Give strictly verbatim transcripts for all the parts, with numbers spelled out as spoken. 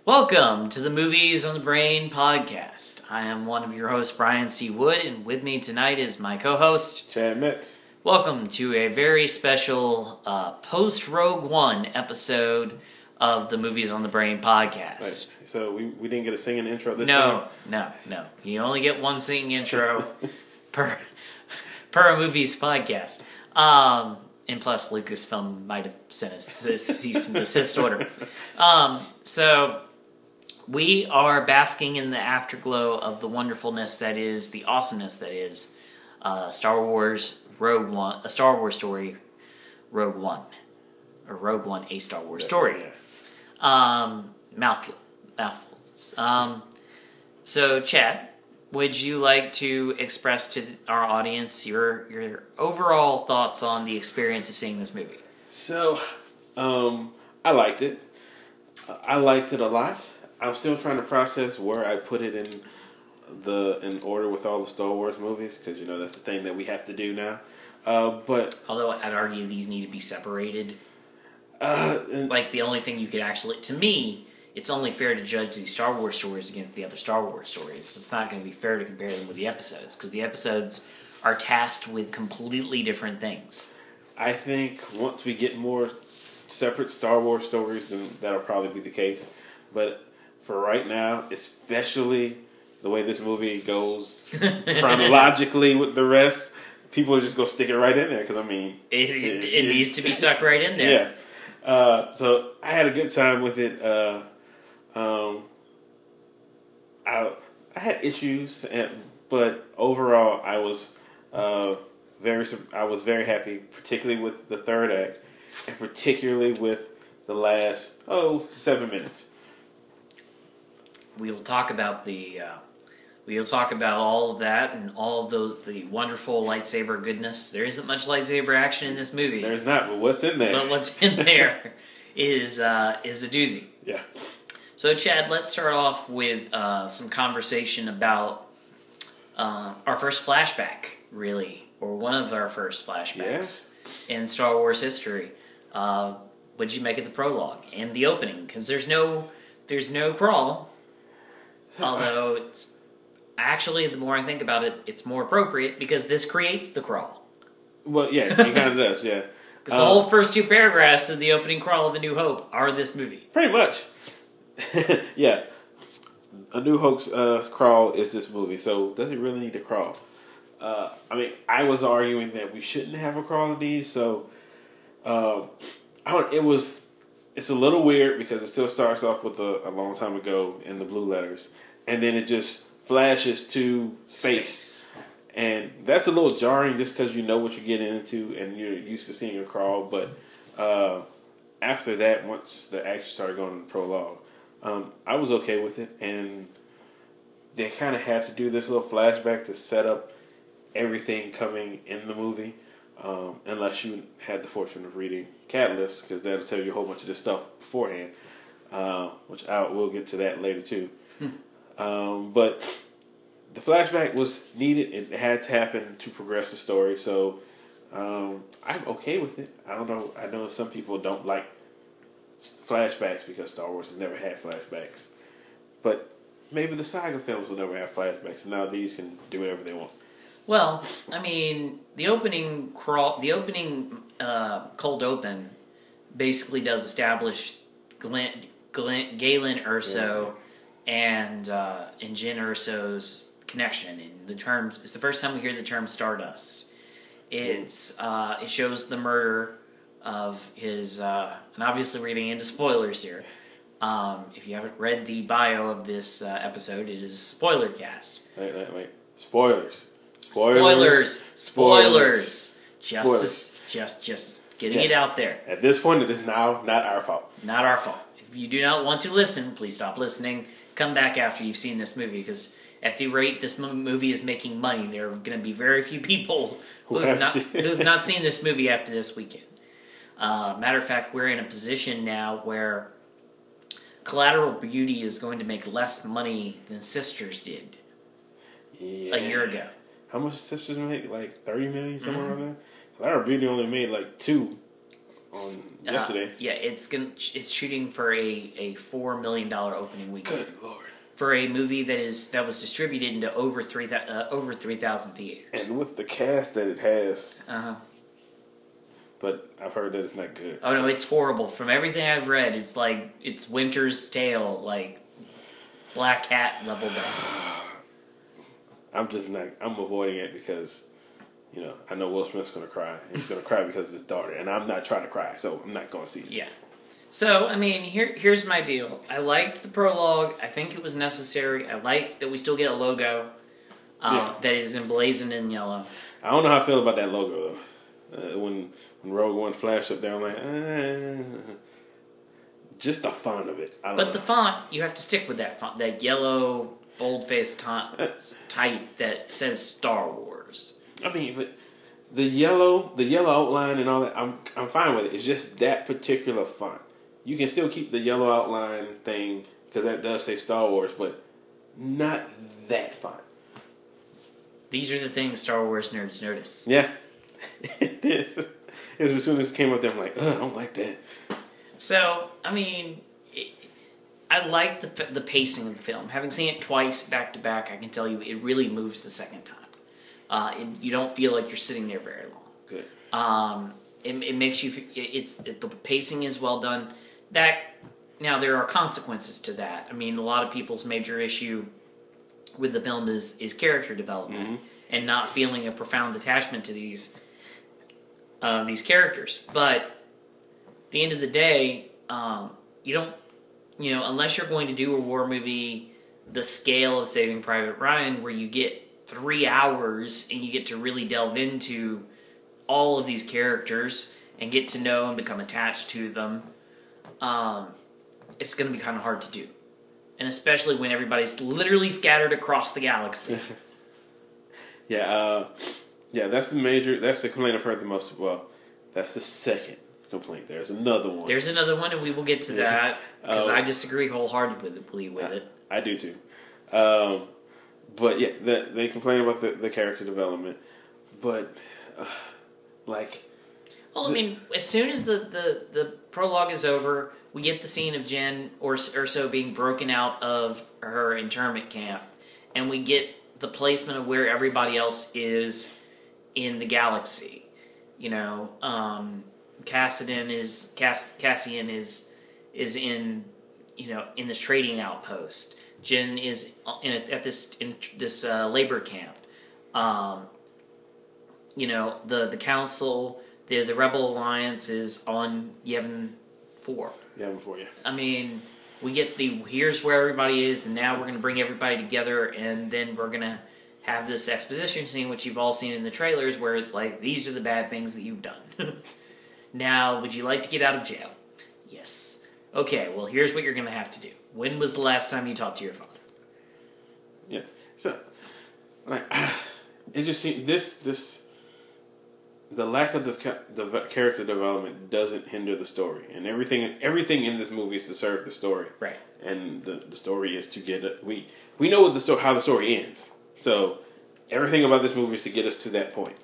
Welcome to the Movies on the Brain podcast. I am one of your hosts, Brian C. Wood, and with me tonight is my co-host, Chad Metz. Welcome to a very special uh, post-Rogue One episode of the Movies on the Brain podcast. Right. So we, we didn't get a singing intro this no, time? No, no, no. You only get one singing intro per per a Movies podcast. Um, and plus, Lucasfilm might have sent a cease and desist order. Um, so... We are basking in the afterglow of the wonderfulness that is, the awesomeness that is, uh, Star Wars Rogue One, a Star Wars story, Rogue One, or Rogue One, a Star Wars That's story. Right, yeah. Um, mouthful, mouthfuls. Um, so, Chad, would you like to express to our audience your your overall thoughts on the experience of seeing this movie? So, um, I liked it. I liked it a lot. I'm still trying to process where I put it in the in order with all the Star Wars movies, because you know that's the thing that we have to do now. Uh, but although I'd argue these need to be separated. Uh, and, like the only thing you could actually, to me, it's only fair to judge these Star Wars stories against the other Star Wars stories. It's not going to be fair to compare them with the episodes, because the episodes are tasked with completely different things. I think once we get more separate Star Wars stories, then that'll probably be the case. But for right now, especially the way this movie goes chronologically with the rest, people are just going to stick it right in there. Because, I mean... It, it, it, it needs to be stuck right in there. Yeah. Uh, so, I had a good time with it. Uh, um, I I had issues, and, but overall, I was uh, very I was very happy, particularly with the third act, and particularly with the last, oh, seven minutes. We will talk about the, uh, we will talk about all of that and all of the the wonderful lightsaber goodness. There isn't much lightsaber action in this movie. There's not, but what's in there? But what's in there is uh, is a doozy. Yeah. So, Chad, let's start off with uh, some conversation about uh, our first flashback, really, or one of our first flashbacks yeah. in Star Wars history. Uh, what'd you make of the prologue and the opening? Because there's no there's no crawl. Although, it's actually, the more I think about it, it's more appropriate because this creates the crawl. Well, yeah, it kind of does, yeah. Because the um, whole first two paragraphs of the opening crawl of A New Hope are this movie. Pretty much. Yeah. A New Hope's uh, crawl is this movie, so does it really need to crawl? Uh, I mean, I was arguing that we shouldn't have a crawl of these, so um, I don't, it was... It's a little weird because it still starts off with a, a long time ago in the blue letters. And then it just flashes to space. space. And that's a little jarring just because you know what you're getting into and you're used to seeing a crawl. But uh, after that, once the action started going in the prologue, um, I was okay with it. And they kind of had to do this little flashback to set up everything coming in the movie. Um, unless you had the fortune of reading Catalyst, because that'll tell you a whole bunch of this stuff beforehand, uh, which I will get to that later too. um, but the flashback was needed; it had to happen to progress the story. So um, I'm okay with it. I don't know. I know some people don't like flashbacks because Star Wars has never had flashbacks, but maybe the saga films will never have flashbacks, and now these can do whatever they want. Well, I mean, the opening crawl, the opening uh, cold open, basically does establish Glenn, Glenn, Galen Erso yeah. and uh, and Jyn Erso's connection. And the term, it's the first time we hear the term Stardust. It's uh, it shows the murder of his, uh, and obviously we're getting into spoilers here. Um, if you haven't read the bio of this uh, episode, it is a spoiler cast. Wait, wait, wait, spoilers. Spoilers, spoilers, spoilers. Just, spoilers. just, just getting yeah. it out there. At this point, it is now not our fault. Not our fault. If you do not want to listen, please stop listening. Come back after you've seen this movie, because at the rate this movie is making money, there are going to be very few people who have not who have not seen this movie after this weekend. Uh, matter of fact, we're in a position now where Collateral Beauty is going to make less money than Sisters did yeah. a year ago. How much Sisters make? Like thirty million, somewhere mm-hmm. around there? Collateral Beauty only made like two on yesterday. Uh, yeah, it's gonna it's shooting for a, a four million dollar opening weekend. Good lord! For a movie that is that was distributed into over three uh, over three thousand theaters, and with the cast that it has. Uh huh. But I've heard that it's not good. Oh no, it's horrible. From everything I've read, it's like it's Winter's Tale, like Black Cat level bad. I'm just not. I'm avoiding it because, you know, I know Will Smith's going to cry. He's going to cry because of his daughter, and I'm not trying to cry, so I'm not going to see it. Yeah. So I mean, here here's my deal. I liked the prologue. I think it was necessary. I like that we still get a logo uh, yeah. that is emblazoned in yellow. I don't know how I feel about that logo though. Uh, when when Rogue One flashed up there, I'm like, eh. Just the font of it. I don't but know. the font, you have to stick with that font, that yellow bold-faced type that says Star Wars. I mean, but the yellow, the yellow outline and all that, I'm I'm fine with it. It's just that particular font. You can still keep the yellow outline thing because that does say Star Wars, but not that font. These are the things Star Wars nerds notice. Yeah, it is. It was as soon as it came up there, I'm like, ugh, I don't like that. So, I mean, it, I like the the pacing of the film. Having seen it twice back to back, I can tell you it really moves the second time. Uh, it, you don't feel like you're sitting there very long. Good. Um, it, it makes you. It, it's it, the pacing is well done. That now there are consequences to that. I mean, a lot of people's major issue with the film is is character development mm-hmm. and not feeling a profound attachment to these uh, these characters. But at the end of the day, um, you don't, you know, unless you're going to do a war movie the scale of Saving Private Ryan, where you get three hours and you get to really delve into all of these characters and get to know and become attached to them, um, it's going to be kind of hard to do. And especially when everybody's literally scattered across the galaxy. yeah, uh, yeah, that's the major, that's the complaint I've heard the most. Well, that's the second complaint. There's another one. There's another one, and we will get to yeah. that, because uh, I disagree wholeheartedly with it. With I, it. I do too. Um, but yeah, the, they complain about the, the character development. But, uh, like... Well, I mean, as soon as the, the, the prologue is over, we get the scene of Jyn Erso being broken out of her internment camp, and we get the placement of where everybody else is in the galaxy. You know, um, Cassian is Cass, Cassian is is in you know in this trading outpost. Jyn is in a, at this in this uh, labor camp. Um, you know, the the council. The the Rebel Alliance is on Yavin four. Yavin four, yeah. I mean, we get the here's where everybody is, and now we're going to bring everybody together, and then we're going to have this exposition scene, which you've all seen in the trailers, where it's like, these are the bad things that you've done. Now, would you like to get out of jail? Yes. Okay, well, here's what you're going to have to do. When was the last time you talked to your father? Yeah. So, like, it just seems, this, this, the lack of the, the character development doesn't hinder the story, and everything everything in this movie is to serve the story, right? And the the story is to get it. We we know what the story how the story ends, so everything about this movie is to get us to that point.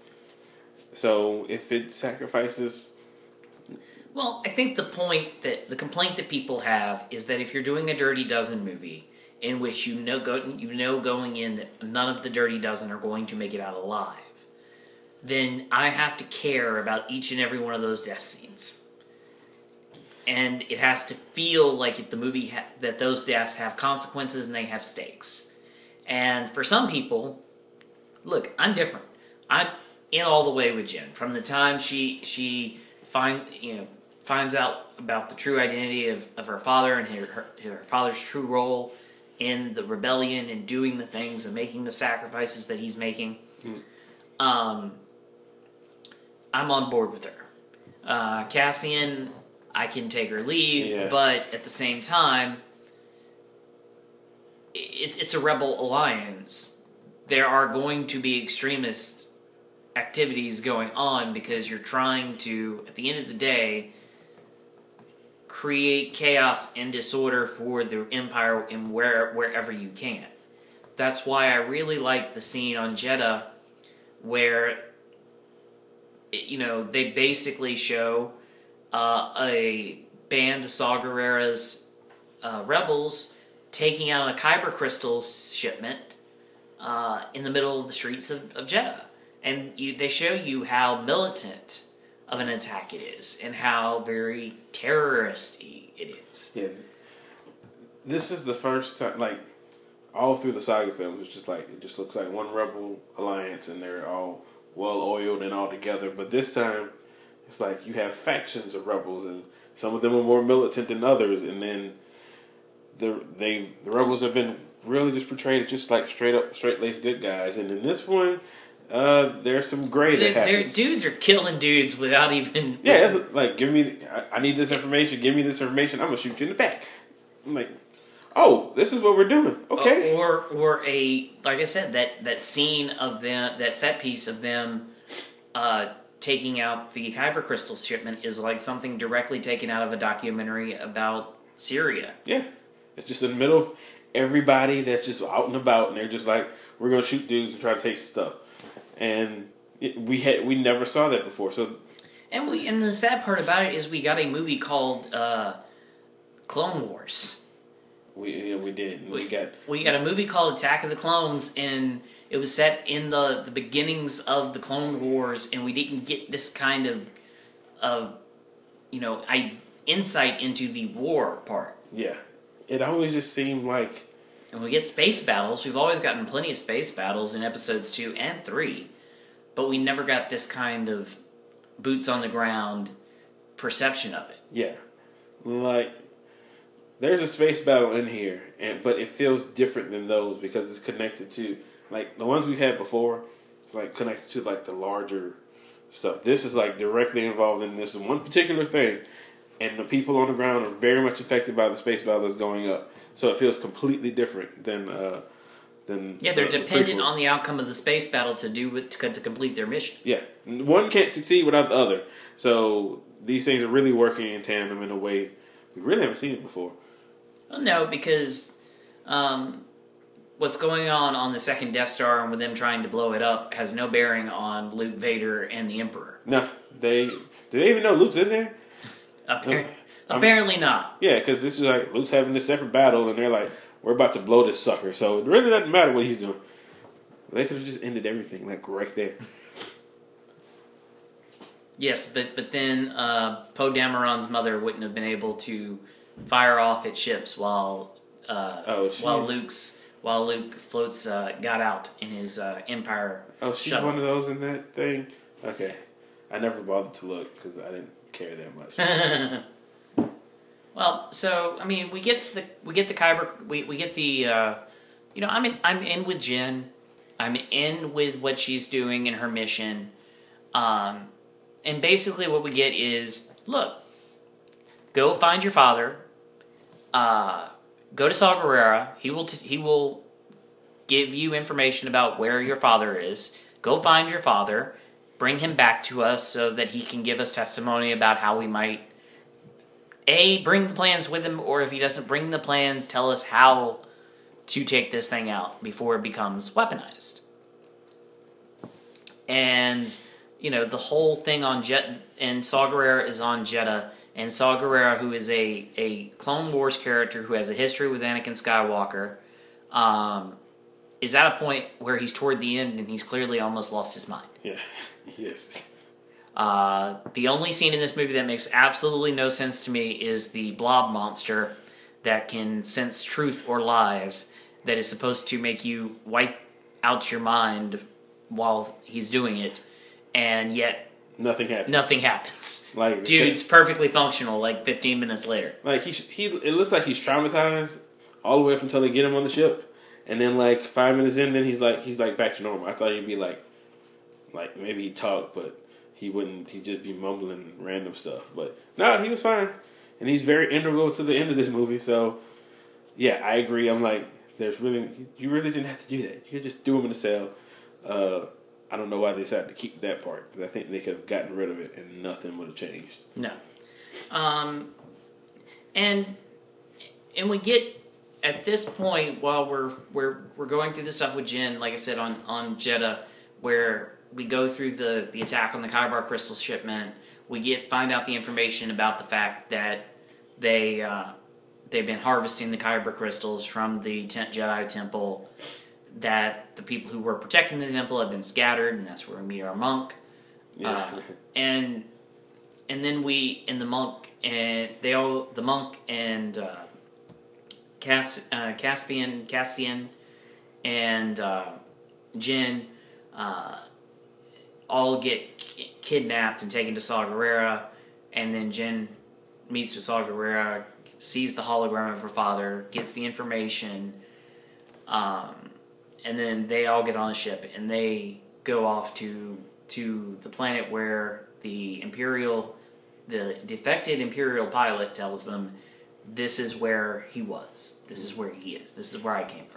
So if it sacrifices, well, I think the point that the complaint that people have is that if you're doing a Dirty Dozen movie in which you know go you know going in that none of the Dirty Dozen are going to make it out alive, then I have to care about each and every one of those death scenes. And it has to feel like it, the movie ha- that those deaths have consequences and they have stakes. And for some people, look, I'm different. I'm in all the way with Jyn. From the time she she find you know finds out about the true identity of, of her father and her, her her father's true role in the rebellion and doing the things and making the sacrifices that he's making. Mm. Um. I'm on board with her. Uh, Cassian, I can take or leave, yeah. But at the same time, it's, it's a rebel alliance. There are going to be extremist activities going on because you're trying to, at the end of the day, create chaos and disorder for the Empire in where, wherever you can. That's why I really like the scene on Jedha where, you know, they basically show uh, a band of Saw Gerrera's uh, rebels taking out a Kyber crystal shipment uh, in the middle of the streets of, of Jeddah. And you, they show you how militant of an attack it is, and how very terrorist-y it is. Yeah. This is the first time, like, all through the saga films, it's just like, it just looks like one rebel alliance, and they're all well-oiled and all together. But this time, it's like you have factions of rebels, and some of them are more militant than others, and then the they the rebels have been really just portrayed as just like straight up, straight-laced good guys. And in this one, uh, there's some gray that Their happens. dudes are killing dudes without even... Yeah, it's like, give me, I, I need this information, give me this information, I'm going to shoot you in the back. I'm like, oh, this is what we're doing. Okay. Or, or a, like I said, that, that scene of them, that set piece of them uh, taking out the Kyber crystal shipment is like something directly taken out of a documentary about Syria. Yeah. It's just in the middle of everybody that's just out and about, and they're just like, we're going to shoot dudes and try to take stuff. And it, we had we never saw that before. So, and we and the sad part about it is we got a movie called uh, Clone Wars. We yeah, we did. We, we got we got a movie called Attack of the Clones, and it was set in the, the beginnings of the Clone Wars, and we didn't get this kind of of you know I, insight into the war part. Yeah, it always just seemed like. And we get space battles. We've always gotten plenty of space battles in episodes two and three, but we never got this kind of boots on the ground perception of it. Yeah, like there's a space battle in here, and but it feels different than those because it's connected to like the ones we've had before. It's like connected to like the larger stuff. This is like directly involved in this one particular thing, and the people on the ground are very much affected by the space battle that's going up. So it feels completely different than uh, than yeah. They're the, dependent the on the outcome of the space battle to do to, to complete their mission. Yeah, one can't succeed without the other. So these things are really working in tandem in a way we really haven't seen it before. Well, no, because um, what's going on on the second Death Star and with them trying to blow it up has no bearing on Luke, Vader, and the Emperor. No, they do they even know Luke's in there? Appar- no, apparently not. Yeah, because this is like Luke's having this separate battle, and they're like, "We're about to blow this sucker." So it really doesn't matter what he's doing. They could have just ended everything like right there. Yes, but but then uh, Poe Dameron's mother wouldn't have been able to fire off its ships while uh, oh, she, while Luke's while Luke floats uh, got out in his uh, Empire. Oh, she's shuttle. one of those in that thing. Okay, I never bothered to look because I didn't care that much. Well, so I mean, we get the we get the Kyber, we we get the uh, you know, I'm in I'm in with Jyn, I'm in with what she's doing in her mission, um, and basically what we get is look, go find your father, uh, go to Saw Gerrera, he will t- he will give you information about where your father is. Go find your father, bring him back to us so that he can give us testimony about how we might. A, bring the plans with him, or if he doesn't bring the plans, tell us how to take this thing out before it becomes weaponized. And, you know, the whole thing on Jet and Saw Gerrera is on Jeddah, and Saw Gerrera, who is a, a Clone Wars character who has a history with Anakin Skywalker, um, is at a point where he's toward the end and he's clearly almost lost his mind. Yeah, yes. Uh, the only scene in this movie that makes absolutely no sense to me is the blob monster that can sense truth or lies that is supposed to make you wipe out your mind while he's doing it, and yet nothing happens. Nothing happens. Like dude's perfectly functional like fifteen minutes later. Like he he it looks like he's traumatized all the way up until they get him on the ship, and then like five minutes in, then he's like he's like back to normal. I thought he'd be like like maybe he'd talk, but he wouldn't. He'd just be mumbling random stuff. But no, he was fine, and he's very integral to the end of this movie. So yeah, I agree. I'm like, there's really you really didn't have to do that. You could just threw him in the cell. Uh, I don't know why they decided to keep that part because I think they could have gotten rid of it and nothing would have changed. No, um, and and we get at this point while we're we're we're going through the stuff with Jyn, like I said on on Jeddah, where we go through the, the attack on the Kyber crystal shipment. we get find out the information about the fact that they uh, they've been harvesting the Kyber crystals from the Ten- Jedi Temple. That the people who were protecting the temple have been scattered, and that's where we meet our monk. Yeah. Uh, and and then we and the monk and they all the monk and uh, Cas, uh, Caspian Castian and uh, Jin uh, all get ki- kidnapped and taken to Saw Gerrera, and then Jin meets with Saw Gerrera, sees the hologram of her father, gets the information. Um, And then they all get on a ship and they go off to to the planet where the Imperial, the defected Imperial pilot tells them, this is where he was. This is where he is. This is where I came from.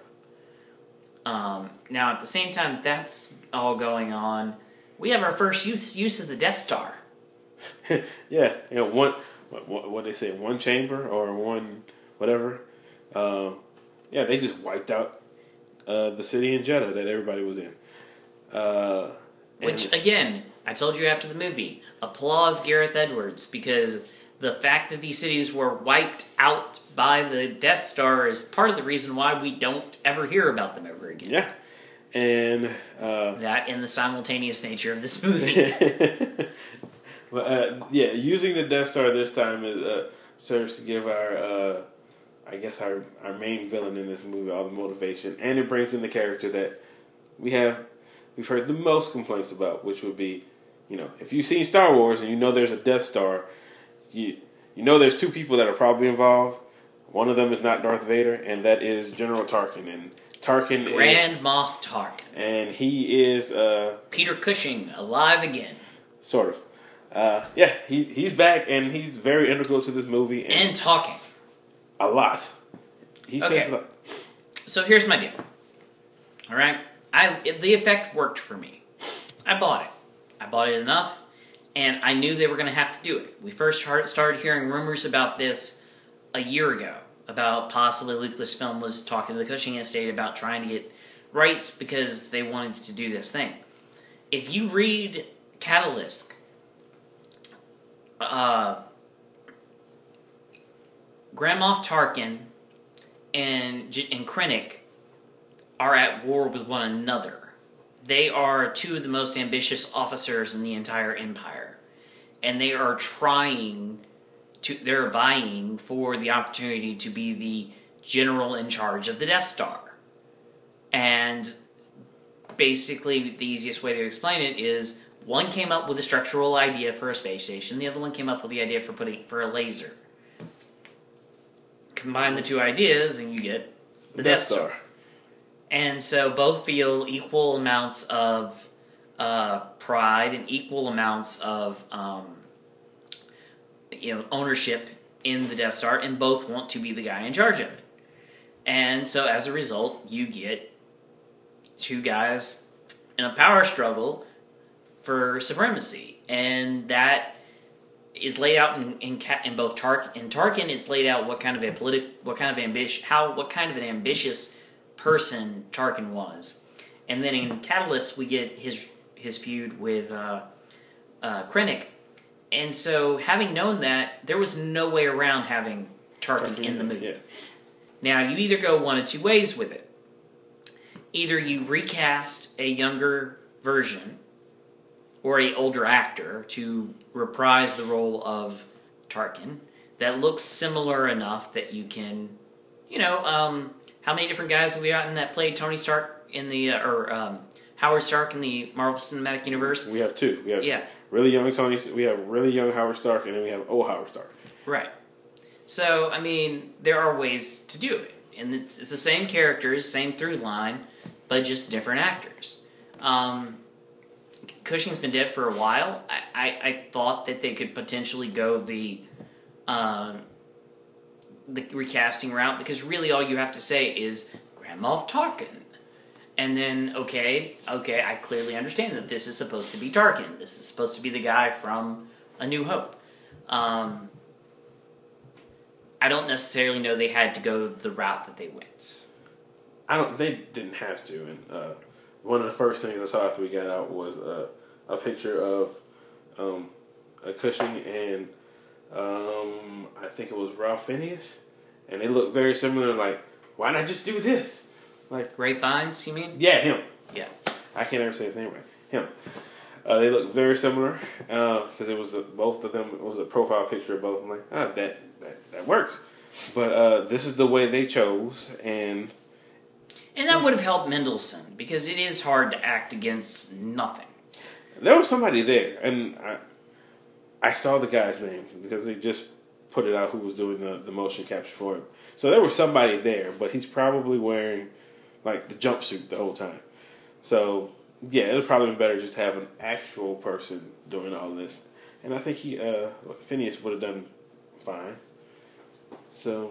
Um, now, at the same time that's all going on, we have our first use, use of the Death Star. Yeah, you know, one, what, what, what they say, one chamber or one whatever. Um, yeah, they just wiped out Uh, the city in Jeddah that everybody was in. Uh, Which, again, I told you after the movie, applause Gareth Edwards, because the fact that these cities were wiped out by the Death Star is part of the reason why we don't ever hear about them ever again. Yeah. And uh, that and the simultaneous nature of this movie. But uh, yeah, using the Death Star this time is, uh, serves to give our uh, I guess our, our main villain in this movie all the motivation, and it brings in the character that we have we've heard the most complaints about, which would be, you know, if you've seen Star Wars and you know there's a Death Star, you you know there's two people that are probably involved. One of them is not Darth Vader, and that is General Tarkin. And Tarkin Grand is Moff Tarkin, and he is uh, Peter Cushing alive again, sort of. Uh, yeah, he he's back, and he's very integral to this movie, and, and talking. A lot. He okay. says a lot. So here's my deal. All right, I it, the effect worked for me. I bought it. I bought it enough, and I knew they were going to have to do it. We first started hearing rumors about this a year ago, about possibly Lucasfilm was talking to the Cushing estate about trying to get rights because they wanted to do this thing. If you read Catalyst, uh, Grand Moff Tarkin and and Krennic are at war with one another. They are two of the most ambitious officers in the entire Empire, and they are trying to. They're vying for the opportunity to be the general in charge of the Death Star. And basically, the easiest way to explain it is one came up with a structural idea for a space station, the other one came up with the idea for putting for a laser. Combine the two ideas and you get the Death Star. And so both feel equal amounts of uh, pride and equal amounts of um, you know ownership in the Death Star, and both want to be the guy in charge of it. And so as a result, you get two guys in a power struggle for supremacy, and that is laid out in in, in both Tark in Tarkin. It's laid out what kind of a politic, what kind of ambition, how what kind of an ambitious person Tarkin was, and then in Catalyst we get his his feud with uh, uh, Krennic, and so having known that, there was no way around having Tarkin, Tarkin in the movie. Yeah. Now you either go one of two ways with it. Either you recast a younger version or a older actor to reprise the role of Tarkin that looks similar enough that you can, you know, um, how many different guys have we gotten that played Tony Stark in the, uh, or um, Howard Stark in the Marvel Cinematic Universe? We have two. We have yeah. really young Tony, we have really young Howard Stark, and then we have old Howard Stark. Right. So, I mean, there are ways to do it. And it's, it's the same characters, same through line, but just different actors. Um... Cushing's been dead for a while. I, I, I thought that they could potentially go the um, the recasting route, because really all you have to say is Grand Moff Tarkin. And then, okay, okay, I clearly understand that this is supposed to be Tarkin. This is supposed to be the guy from A New Hope. Um, I don't necessarily know they had to go the route that they went. I don't. They didn't have to. And uh, one of the first things I saw after we got out was uh, a picture of um, uh, Cushing and um, I think it was Ralph Fiennes, and they look very similar. Like, why not just do this? Like Ralph Fiennes, you mean? Yeah, him. Yeah. I can't ever say his name right. Him. Uh, they look very similar because uh, it was a, both of them. It was a profile picture of both. I'm like, ah, that that, that works. But uh, this is the way they chose, and and that would have helped Mendelsohn because it is hard to act against nothing. There was somebody there, and I I saw the guy's name because they just put it out who was doing the, the motion capture for him. So there was somebody there, but he's probably wearing like the jumpsuit the whole time. So yeah, it would probably been better just to have an actual person doing all this. And I think he uh, Phineas would have done fine. So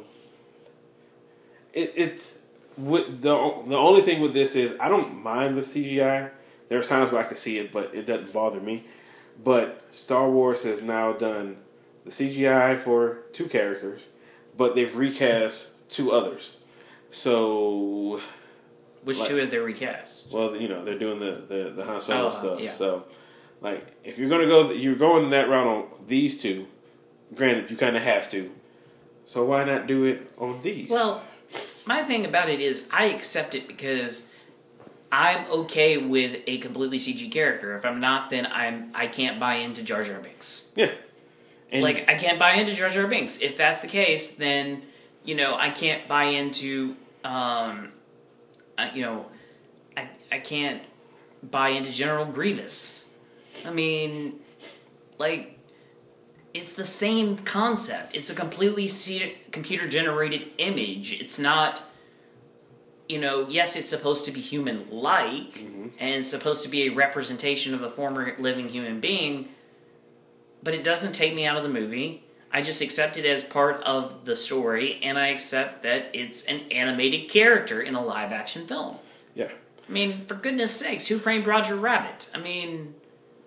it it's with the the only thing with this is I don't mind the C G I. There are times where I can see it, but it doesn't bother me. But Star Wars has now done the C G I for two characters, but they've recast two others. So, which like, two have they recast? Well, you know they're doing the the, the Han Solo oh, stuff. Yeah. So, like, if you're gonna go, you're going that route on these two. Granted, you kind of have to. So why not do it on these? Well, my thing about it is I accept it because I'm okay with a completely C G character. If I'm not, then I'm I can't buy into Jar Jar Binks. Yeah. And like I can't buy into Jar Jar Binks. If that's the case, then you know I can't buy into um, I, you know I I can't buy into General Grievous. I mean, like it's the same concept. It's a completely computer generated image. It's not. You know, yes, it's supposed to be human-like, mm-hmm. and it's supposed to be a representation of a former living human being, but it doesn't take me out of the movie. I just accept it as part of the story, and I accept that it's an animated character in a live-action film. Yeah. I mean, for goodness sakes, Who Framed Roger Rabbit? I mean...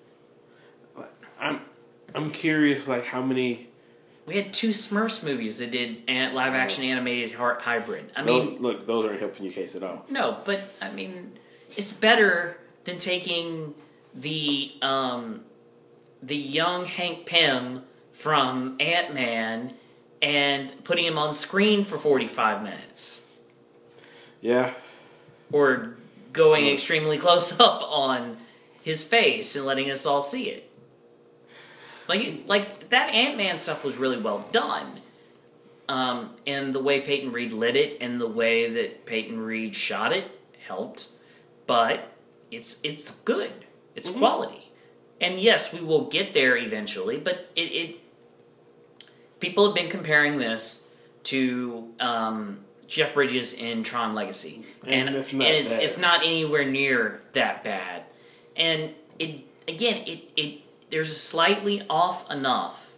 I'm, I'm curious, like, how many... We had two Smurfs movies that did live-action animated hybrid. I mean, those, look, those aren't helping your case at all. No, but I mean, it's better than taking the um, the young Hank Pym from Ant-Man and putting him on screen for forty-five minutes. Yeah. Or going mm. extremely close up on his face and letting us all see it. Like, like that Ant-Man stuff was really well done. Um, and the way Peyton Reed lit it and the way that Peyton Reed shot it helped. But it's it's good. It's mm-hmm. quality. And yes, we will get there eventually, but it... it people have been comparing this to um, Jeff Bridges in Tron Legacy. And, and, it's, and it's, it's not anywhere near that bad. And it again, it... it there's slightly off enough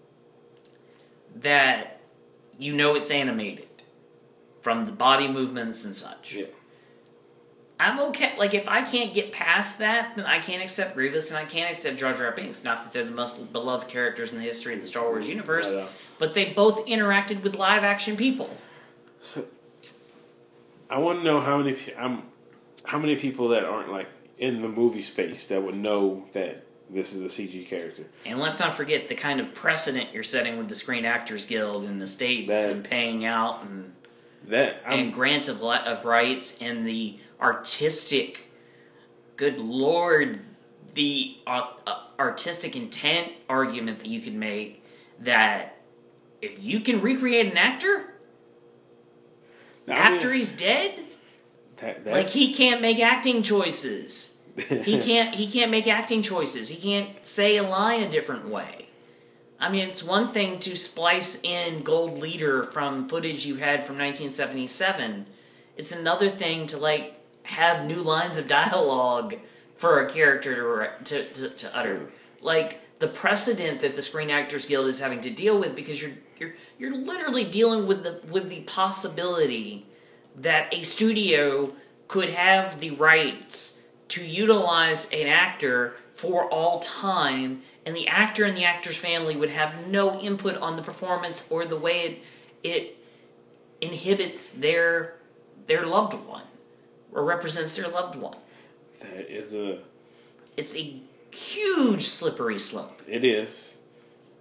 that you know it's animated from the body movements and such. Yeah. I'm okay. Like, if I can't get past that, then I can't accept Grievous and I can't accept Jar Jar Binks. Not that they're the most beloved characters in the history of the Star Wars universe, but they both interacted with live-action people. So, I want to know how many I'm, how many people that aren't, like, in the movie space that would know that this is a C G character. And let's not forget the kind of precedent you're setting with the Screen Actors Guild and the states that, and paying out and that and grant of, of rights and the artistic, good Lord, the uh, uh, artistic intent argument that you could make that if you can recreate an actor now, after I mean, he's dead, that, like he can't make acting choices. he can't he can't make acting choices. He can't say a line a different way. I mean, it's one thing to splice in Gold Leader from footage you had from nineteen seventy-seven. It's another thing to, like, have new lines of dialogue for a character to to, to, to utter. Like, the precedent that the Screen Actors Guild is having to deal with, because you're you're you're literally dealing with the with the possibility that a studio could have the rights to utilize an actor for all time, and the actor and the actor's family would have no input on the performance or the way it it inhibits their their loved one or represents their loved one. That is a... It's a huge slippery slope. It is.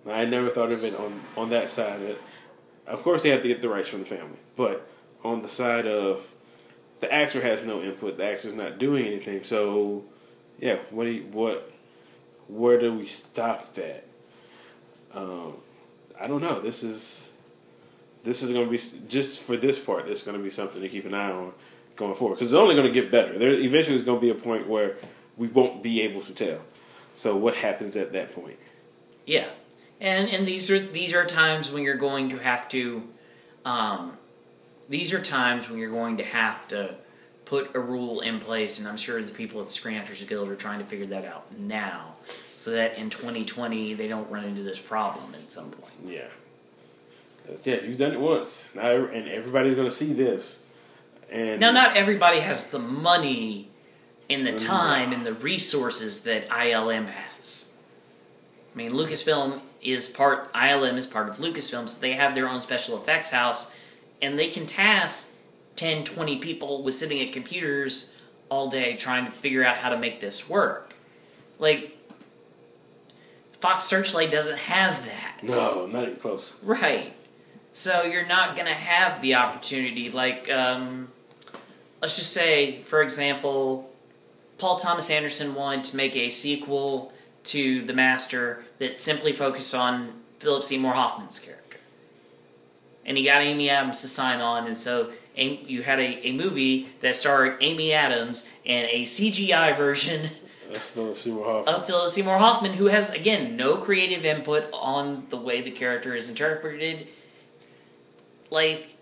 I never thought of it on, on that side. It, of course, they have to get the rights from the family, but on the side of the actor has no input, the actor's not doing anything. So, yeah, what do you, what where do we stop that? Um, I don't know. This is this is going to be just for this part. It's going to be something to keep an eye on going forward because it's only going to get better. There eventually is going to be a point where we won't be able to tell. So, what happens at that point? Yeah. And and these are these are times when you're going to have to, um, these are times when you're going to have to put a rule in place, and I'm sure the people at the Screen Actors Guild are trying to figure that out now, so that in twenty twenty they don't run into this problem at some point. Yeah, yeah, you've done it once, now, and everybody's going to see this. And now, not everybody has the money, and the time, and the resources that I L M has. I mean, Lucasfilm is part, I L M is part of Lucasfilm, so they have their own special effects house, and they can task ten, twenty people with sitting at computers all day trying to figure out how to make this work. Like, Fox Searchlight doesn't have that. No, not even close. Right. So you're not going to have the opportunity, like, um, let's just say, for example, Paul Thomas Anderson wanted to make a sequel to The Master that simply focused on Philip Seymour Hoffman's character. And he got Amy Adams to sign on, and so you had a, a movie that starred Amy Adams and a C G I version That's Philip Seymour Hoffman. of Philip Seymour Hoffman, who has, again, no creative input on the way the character is interpreted. Like,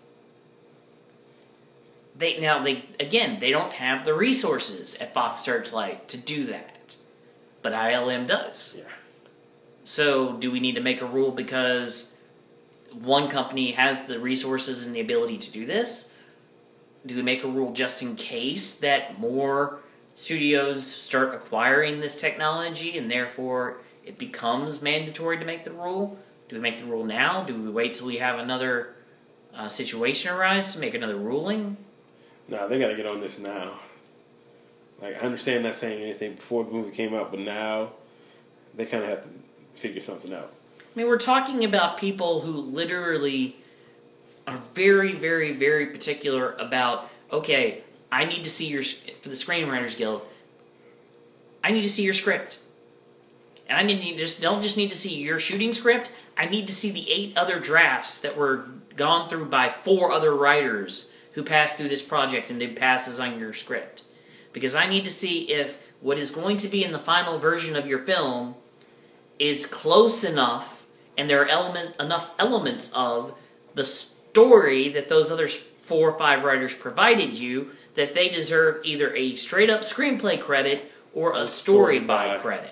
they now, they again, they don't have the resources at Fox Searchlight to do that. But I L M does. Yeah. So, do we need to make a rule because one company has the resources and the ability to do this? Do we make a rule just in case that more studios start acquiring this technology and therefore it becomes mandatory to make the rule? Do we make the rule now? Do we wait till we have another uh, situation arise to make another ruling? No, they got to get on this now. Like, I understand not saying anything before the movie came out, but now they kind of have to figure something out. I mean, we're talking about people who literally are very, very, very particular about, okay, I need to see your, for the Screenwriters Guild, I need to see your script. And I need to just don't just need to see your shooting script, I need to see the eight other drafts that were gone through by four other writers who passed through this project and did passes on your script. Because I need to see if what is going to be in the final version of your film is close enough and there are element, enough elements of the story that those other four or five writers provided you that they deserve either a straight-up screenplay credit or a story by credit.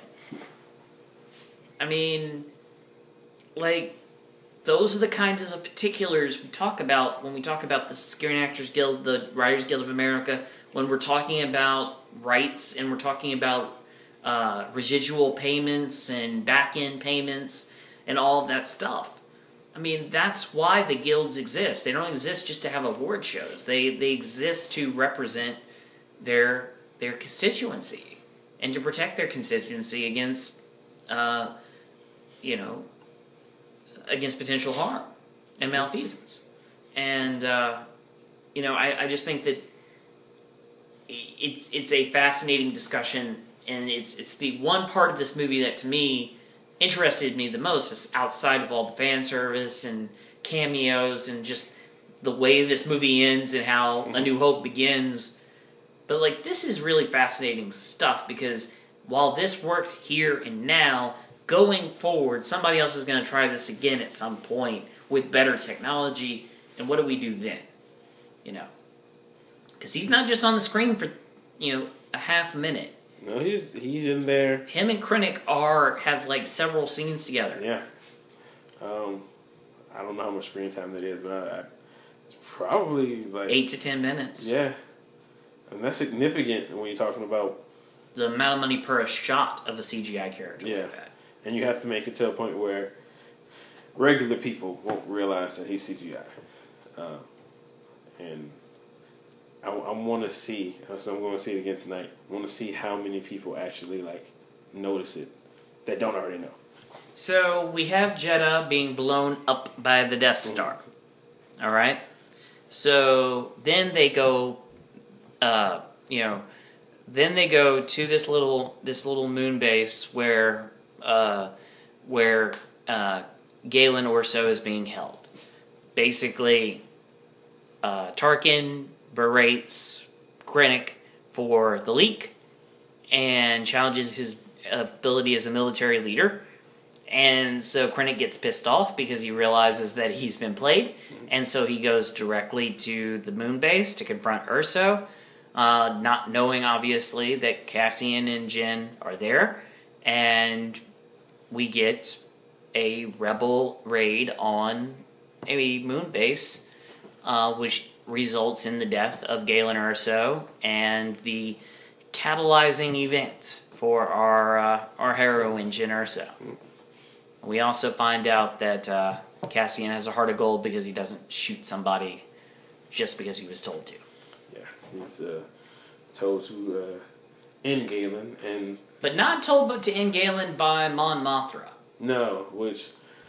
I mean, like, those are the kinds of particulars we talk about when we talk about the Screen Actors Guild, the Writers Guild of America, when we're talking about rights and we're talking about uh, residual payments and back-end payments and all of that stuff. I mean, that's why the guilds exist. They don't exist just to have award shows. They they exist to represent their their constituency and to protect their constituency against, uh, you know, against potential harm and malfeasance. And, uh, you know, I, I just think that it's it's a fascinating discussion, and it's it's the one part of this movie that, to me, interested me the most, is outside of all the fan service and cameos and just the way this movie ends and how A New Hope begins. But, like, this is really fascinating stuff, because while this worked here and now, going forward, somebody else is going to try this again at some point with better technology, and what do we do then? You know? Because he's not just on the screen for, you know, a half minute. No, he's he's in there. Him and Krennic are, have, like, several scenes together. Yeah. Um, I don't know how much screen time that is, but I, I, it's probably, like... Eight to ten minutes. Yeah. And that's significant when you're talking about... the amount of money per a shot of a C G I character yeah. like that. And you have to make it to a point where regular people won't realize that he's C G I. Uh, and I, I want to see, so I'm going to see it again tonight, I want to see how many people actually, like, notice it that don't already know. So we have Jeddah being blown up by the Death Star. All right. So then they go, uh, you know, then they go to this little this little moon base where uh, where uh, Galen Orso is being held. Basically, uh, Tarkin berates Krennic for the leak and challenges his ability as a military leader. And so Krennic gets pissed off because he realizes that he's been played. And so he goes directly to the moon base to confront Urso, uh, not knowing, obviously, that Cassian and Jyn are there. And we get a rebel raid on a moon base, uh, which results in the death of Galen Urso and the catalyzing event for our, uh, our heroine, Jyn Urso. We also find out that uh, Cassian has a heart of gold because he doesn't shoot somebody just because he was told to. Yeah, he's uh, told to uh, end Galen, and but not told but to end Galen by Mon Mothra. No, which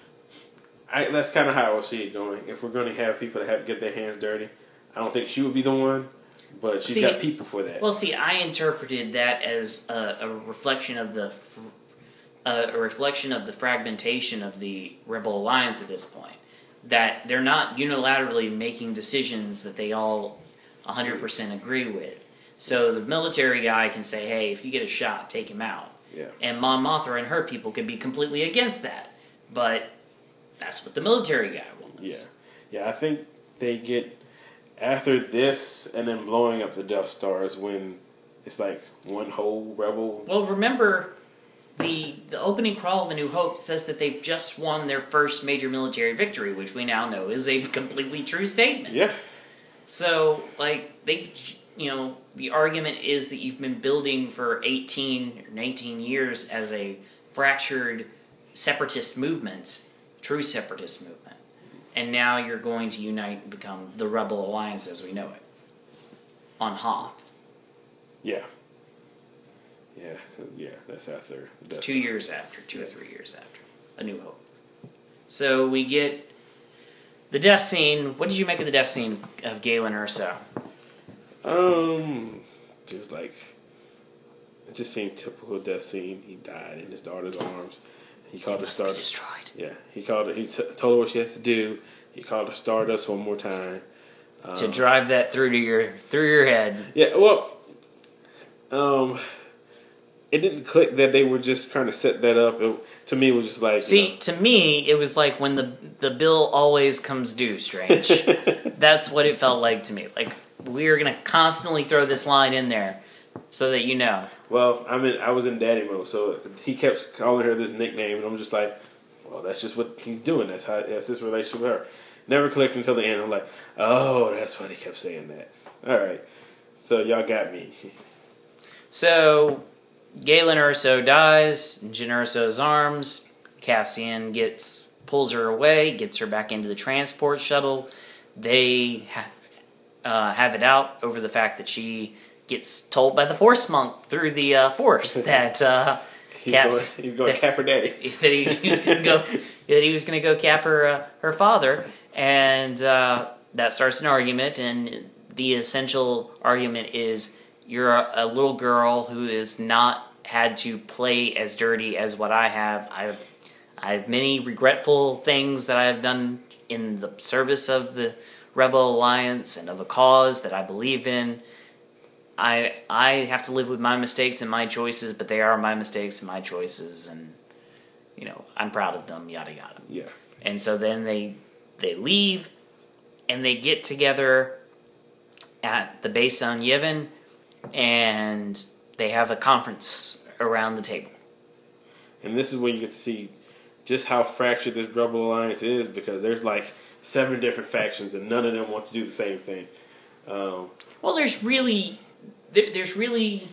I that's kind of how I see it going. If we're going to have people to have get their hands dirty, I don't think she would be the one, but she's see, got people for that. Well, see, I interpreted that as a, a reflection of the. Fr- Uh, a reflection of the fragmentation of the Rebel Alliance at this point. That they're not unilaterally making decisions that they all one hundred percent agree with. So the military guy can say, hey, if you get a shot, take him out. Yeah. And Mon Mothra and her people could be completely against that. But that's what the military guy wants. Yeah. Yeah, I think they get, after this and then blowing up the Death Stars when it's like one whole Rebel... Well, remember... The the opening crawl of A New Hope says that they've just won their first major military victory, which we now know is a completely true statement. Yeah. So, like, they, you know, the argument is that you've been building for eighteen or nineteen years as a fractured separatist movement, true separatist movement, and now you're going to unite and become the Rebel Alliance as we know it on Hoth. Yeah. Yeah, so yeah, that's after. It's two years after, two or three years after A New Hope. So we get the death scene. What did you make of the death scene of Galen Urso? Um, it was like, it just seemed typical death scene. He died in his daughter's arms. He called he her Stardust. Destroyed. Yeah, he called her. He t- told her what she has to do. He called her Stardust one more time. Um, to drive that through to your through your head. Yeah, well, um. It didn't click that they were just trying to set that up. It, to me, it was just like... See, you know. to me, it was like when the the bill always comes due, Strange. That's what it felt like to me. Like, we're going to constantly throw this line in there so that you know. Well, I mean, I was in daddy mode, so he kept calling her this nickname, and I'm just like, well, that's just what he's doing. That's how that's his relationship with her. Never clicked until the end. I'm like, oh, that's why he kept saying that. All right. So, y'all got me. So... Galen Urso dies in Jyn Urso's arms. Cassian gets pulls her away, gets her back into the transport shuttle. They ha- uh, have it out over the fact that she gets told by the Force monk through the uh, Force that uh, he's, Cass- going, he's going that, to cap her daddy. That he, he was going to go. That he was going to go cap her uh, her father, and uh, that starts an argument. And the essential argument is. You're a, a little girl who has not had to play as dirty as what I have. I've, I have many regretful things that I have done in the service of the Rebel Alliance and of a cause that I believe in. I I have to live with my mistakes and my choices, but they are my mistakes and my choices, and you know I'm proud of them. Yada yada. Yeah. And so then they they leave, and they get together at the base on Yavin. And they have a conference around the table. And this is where you get to see just how fractured this Rebel Alliance is, because there's like seven different factions and none of them want to do the same thing. Um, well, there's really, there, there's really,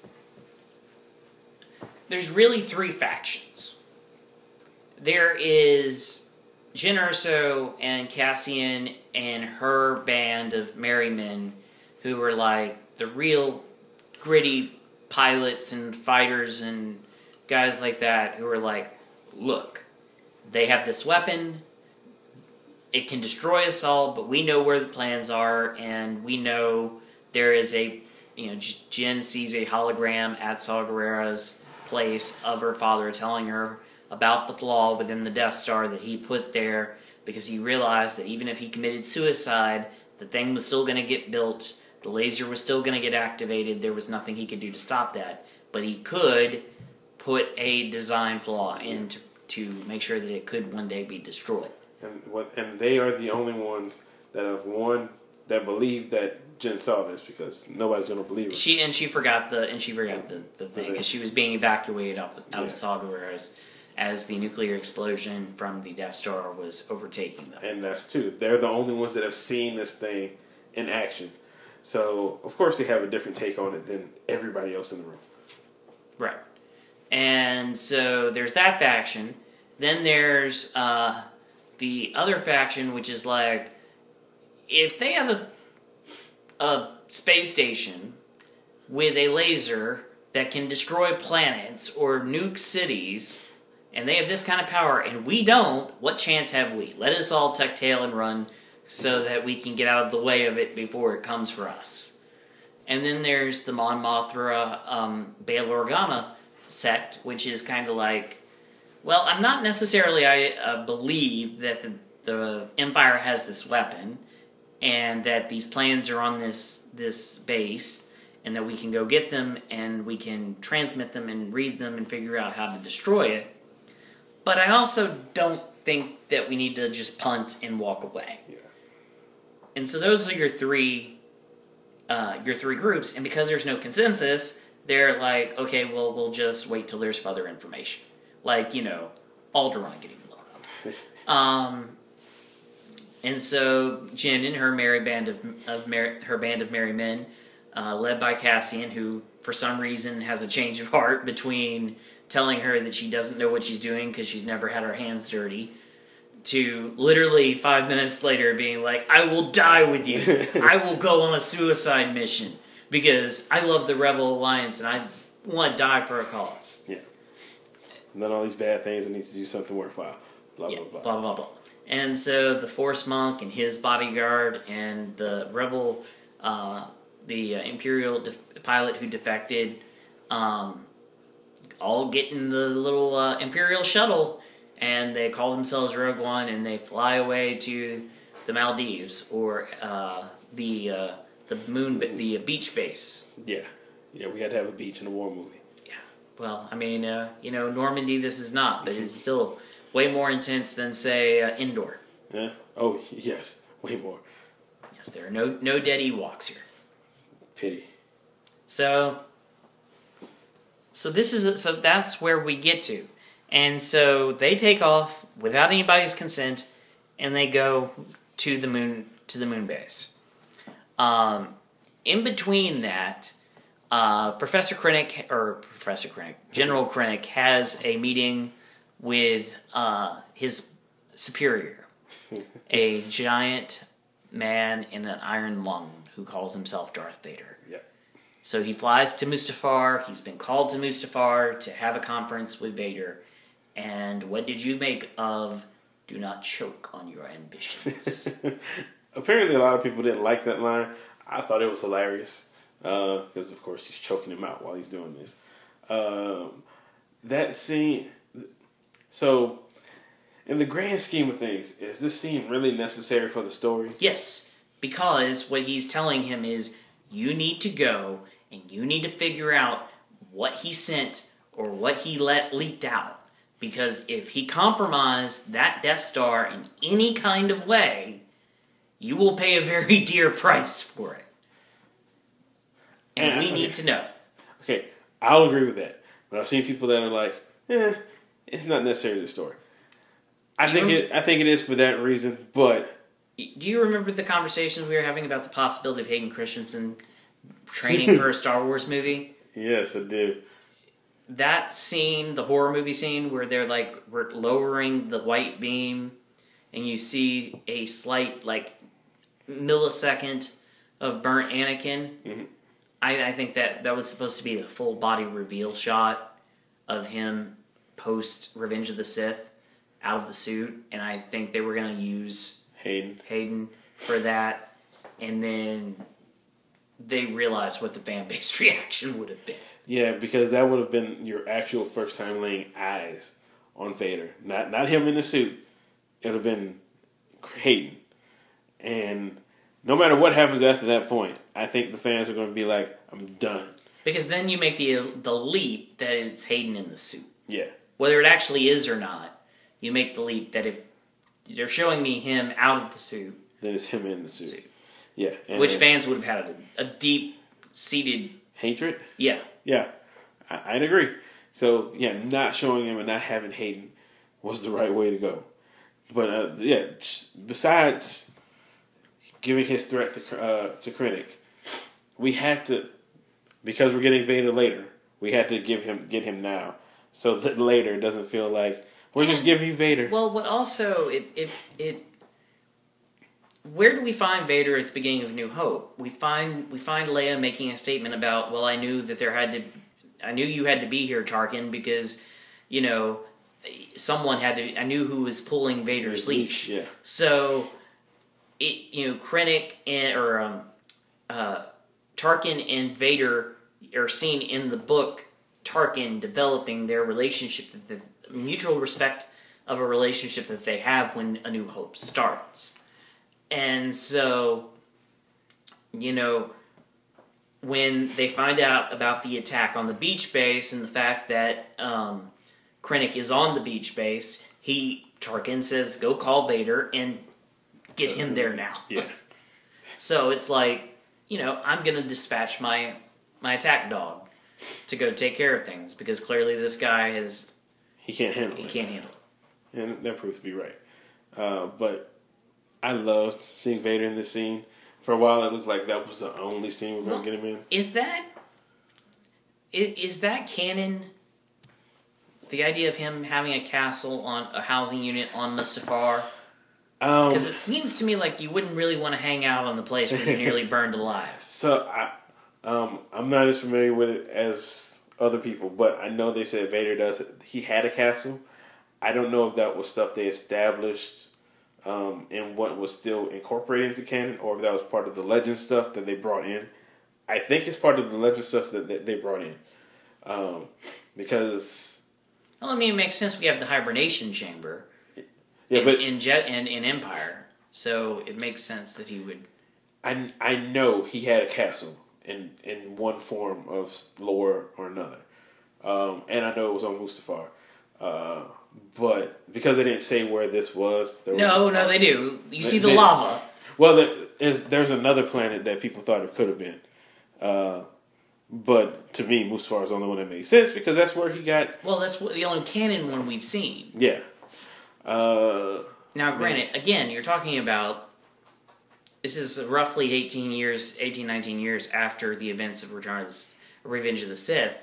there's really three factions. There is Jyn Urso and Cassian and her band of merry men who were like, the real gritty pilots and fighters and guys like that who are like, look, they have this weapon. It can destroy us all, but we know where the plans are, and we know there is a, you know, Jyn sees a hologram at Saw Gerrera's place of her father telling her about the flaw within the Death Star that he put there because he realized that even if he committed suicide, the thing was still going to get built, the laser was still going to get activated, there was nothing he could do to stop that. But he could put a design flaw in to, to make sure that it could one day be destroyed. And what? And they are the only ones that have one that believe that Jyn saw this because nobody's going to believe it. She and she forgot the and she forgot the, the thing. Okay. She was being evacuated out, out yeah. of Saw Gerrera's as the nuclear explosion from the Death Star was overtaking them. And that's true. They're the only ones that have seen this thing in action. So of course they have a different take on it than everybody else in the room. Right. And so there's that faction. Then there's uh, the other faction, which is like, if they have a a space station with a laser that can destroy planets or nuke cities, and they have this kind of power, and we don't, what chance have we? Let us all tuck tail and run so that we can get out of the way of it before it comes for us. And then there's the Mon Mothma, um, Bail Organa sect, which is kind of like, well, I'm not necessarily, I uh, believe that the, the Empire has this weapon, and that these plans are on this this base, and that we can go get them, and we can transmit them and read them and figure out how to destroy it. But I also don't think that we need to just punt and walk away. Yeah. And so those are your three, uh, your three groups, and because there's no consensus, they're like, okay, well, we'll just wait till there's further information. Like, you know, Alderaan getting blown up. um... And so Jyn and her merry band of, of mer- her band of merry men, uh, led by Cassian, who for some reason has a change of heart between telling her that she doesn't know what she's doing because she's never had her hands dirty, to literally five minutes later being like, "I will die with you. I will go on a suicide mission because I love the Rebel Alliance and I want to die for a cause." Yeah. Not all these bad things. I need to do something worthwhile. Blah yeah, blah blah. Blah blah blah. And so the Force Monk and his bodyguard and the rebel, uh, the uh, Imperial def- pilot who defected, um, all get in the little uh, Imperial shuttle, and they call themselves Rogue One, and they fly away to the Maldives or uh, the uh, the moon, the beach base. Yeah, yeah, we had to have a beach in a war movie. Yeah, well, I mean, uh, you know, Normandy. This is not, but it's still way more intense than, say, uh, Endor. Yeah. Oh, yes. Way more. Yes, there are no no dead Ewoks here. Pity. So, so this is so that's where we get to, and so they take off without anybody's consent, and they go to the moon to the moon base. Um, in between that, uh, Professor Krennic or Professor Krennic, General Krennic has a meeting with uh, his superior, a giant man in an iron lung who calls himself Darth Vader. Yep. So he flies to Mustafar. He's been called to Mustafar to have a conference with Vader. And what did you make of "Do not choke on your ambitions"? Apparently a lot of people didn't like that line. I thought it was hilarious. Because, uh, of course, he's choking him out while he's doing this. Um, that scene... So, in the grand scheme of things, is this scene really necessary for the story? Yes, because what he's telling him is, you need to go and you need to figure out what he sent or what he let leaked out. Because if he compromised that Death Star in any kind of way, you will pay a very dear price for it. And, and we okay. need to know. Okay, I'll agree with that. But I've seen people that are like, eh... it's not necessarily the story. I you think rem- it. I think it is for that reason. But do you remember the conversations we were having about the possibility of Hayden Christensen training for a Star Wars movie? Yes, I do. That scene, the horror movie scene, where they're like we're lowering the white beam, and you see a slight like millisecond of burnt Anakin. Mm-hmm. I, I think that that was supposed to be a full body reveal shot of him post Revenge of the Sith out of the suit, and I think they were going to use Hayden. Hayden for that, and then they realized what the fan base reaction would have been. Yeah, because that would have been your actual first time laying eyes on Vader. Not not him in the suit. It would have been Hayden. And no matter what happens after that point, I think the fans are going to be like, I'm done. Because then you make the the leap that it's Hayden in the suit. Yeah. Whether it actually is or not, you make the leap that if they're showing me him out of the suit, then it's him in the suit. suit. Yeah. And Which fans would have had a, a deep-seated... hatred? Yeah. Yeah. I, I'd agree. So, yeah, not showing him and not having Hayden was the right way to go. But, uh, yeah, besides giving his threat to, uh, to Krennic, we had to, because we're getting Vader later, we had to give him get him now. So that later doesn't feel like, we're and, just giving you Vader. Well, what also, it, it, it, where do we find Vader at the beginning of New Hope? We find we find Leia making a statement about, well, I knew that there had to, I knew you had to be here, Tarkin, because, you know, someone had to, I knew who was pulling Vader's leash. Yeah. So, it, you know, Krennic and, or, um, uh, Tarkin and Vader are seen in the book, Tarkin developing their relationship, the mutual respect of a relationship that they have when A New Hope starts. And so, you know, when they find out about the attack on the beach base and the fact that um, Krennic is on the beach base, he, Tarkin says, go call Vader and get him there now. Yeah. So it's like, you know, I'm going to dispatch my my attack dog to go take care of things because clearly this guy is... He can't handle he it. He can't handle it. And that proves to be right. Uh, but I loved seeing Vader in this scene. For a while, it looked like that was the only scene we were well, going to get him in. Is that... Is that canon? The idea of him having a castle on a housing unit on Mustafar? Because um, it seems to me like you wouldn't really want to hang out on the place where you're nearly burned alive. So, I, um, I'm not as familiar with it as other people, but I know they said Vader does it. He had a castle. I don't know if that was stuff they established um, and what was still incorporated into canon, or if that was part of the legend stuff that they brought in. I think it's part of the legend stuff that, that they brought in. Um, because... Well, I mean, it makes sense. We have the hibernation chamber. Yeah, in, but in Jet and in Empire, so it makes sense that he would. I, I know he had a castle in in one form of lore or another, um, and I know it was on Mustafar, uh, but because they didn't say where this was, there no, was no, they do. You they, see the they, lava. Well, there is, there's another planet that people thought it could have been, uh, but to me, Mustafar is the only one that makes sense because that's where he got. Well, that's the only canon one we've seen. Yeah. Uh, now, granted, man. again, you're talking about this is roughly eighteen years, eighteen, nineteen years after the events of Return of the, Revenge of the Sith.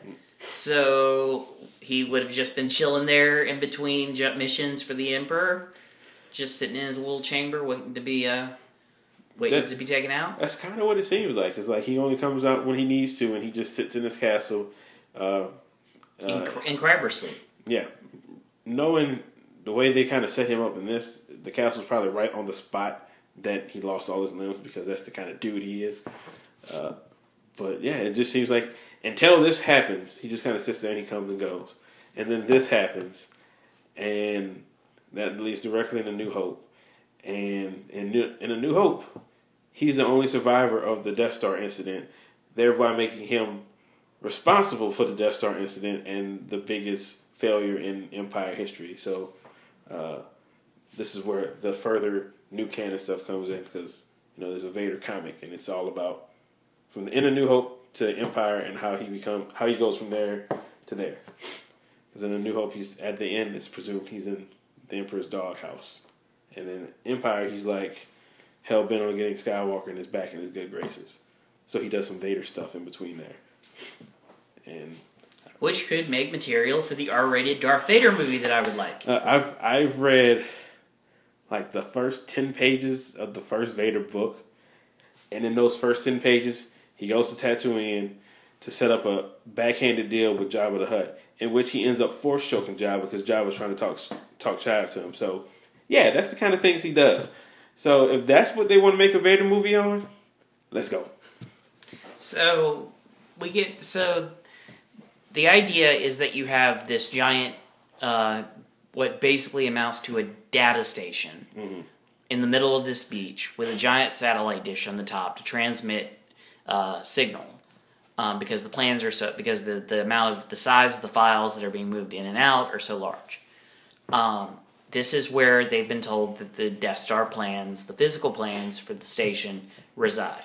So he would have just been chilling there in between missions for the Emperor, just sitting in his little chamber waiting to be uh, waiting that, to be taken out. That's kind of what it seems like. It's like he only comes out when he needs to, and he just sits in his castle. Uh, uh, in, in crabber sleep. Yeah, knowing. The way they kind of set him up in this, the castle's probably right on the spot that he lost all his limbs because that's the kind of dude he is. Uh, but yeah, it just seems like until this happens, he just kind of sits there and he comes and goes. And then this happens, and that leads directly into New Hope. And in New, in A New Hope, he's the only survivor of the Death Star incident, thereby making him responsible for the Death Star incident and the biggest failure in Empire history. So, Uh, this is where the further new canon stuff comes in because, you know, there's a Vader comic and it's all about from the end of New Hope to Empire and how he become how he goes from there to there. Because in A New Hope, he's at the end, it's presumed he's in the Emperor's doghouse. And in Empire, he's like hell-bent on getting Skywalker and is back in his good graces. So he does some Vader stuff in between there. And... Which could make material for the R-rated Darth Vader movie that I would like. Uh, I've I've read like the first ten pages of the first Vader book, and in those first ten pages, he goes to Tatooine to set up a backhanded deal with Jabba the Hutt, in which he ends up force choking Jabba because Jabba was trying to talk talk Chive to him. So, yeah, that's the kind of things he does. So, if that's what they want to make a Vader movie on, let's go. So, we get... So, the idea is that you have this giant... Uh, what basically amounts to a data station mm-hmm. in the middle of this beach with a giant satellite dish on the top to transmit uh, signal. Um, because the plans are so... Because the, the amount of... The size of the files that are being moved in and out are so large. Um... This is where they've been told that the Death Star plans, the physical plans for the station, reside.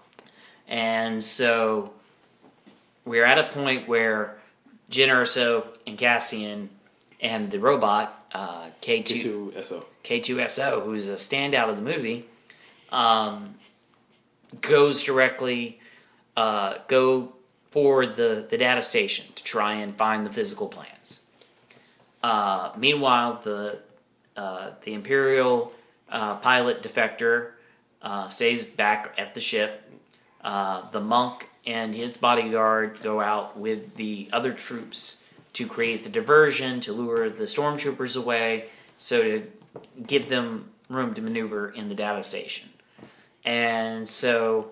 And so we're at a point where Jyn Erso and Cassian and the robot, uh, K two S O, K two S O, who's a standout of the movie, um, goes directly, uh, go for the, the data station to try and find the physical plans. Uh, meanwhile, the Uh, the Imperial uh, pilot defector uh, stays back at the ship. Uh, the monk and his bodyguard go out with the other troops to create the diversion, to lure the stormtroopers away, so to give them room to maneuver in the data station. And so,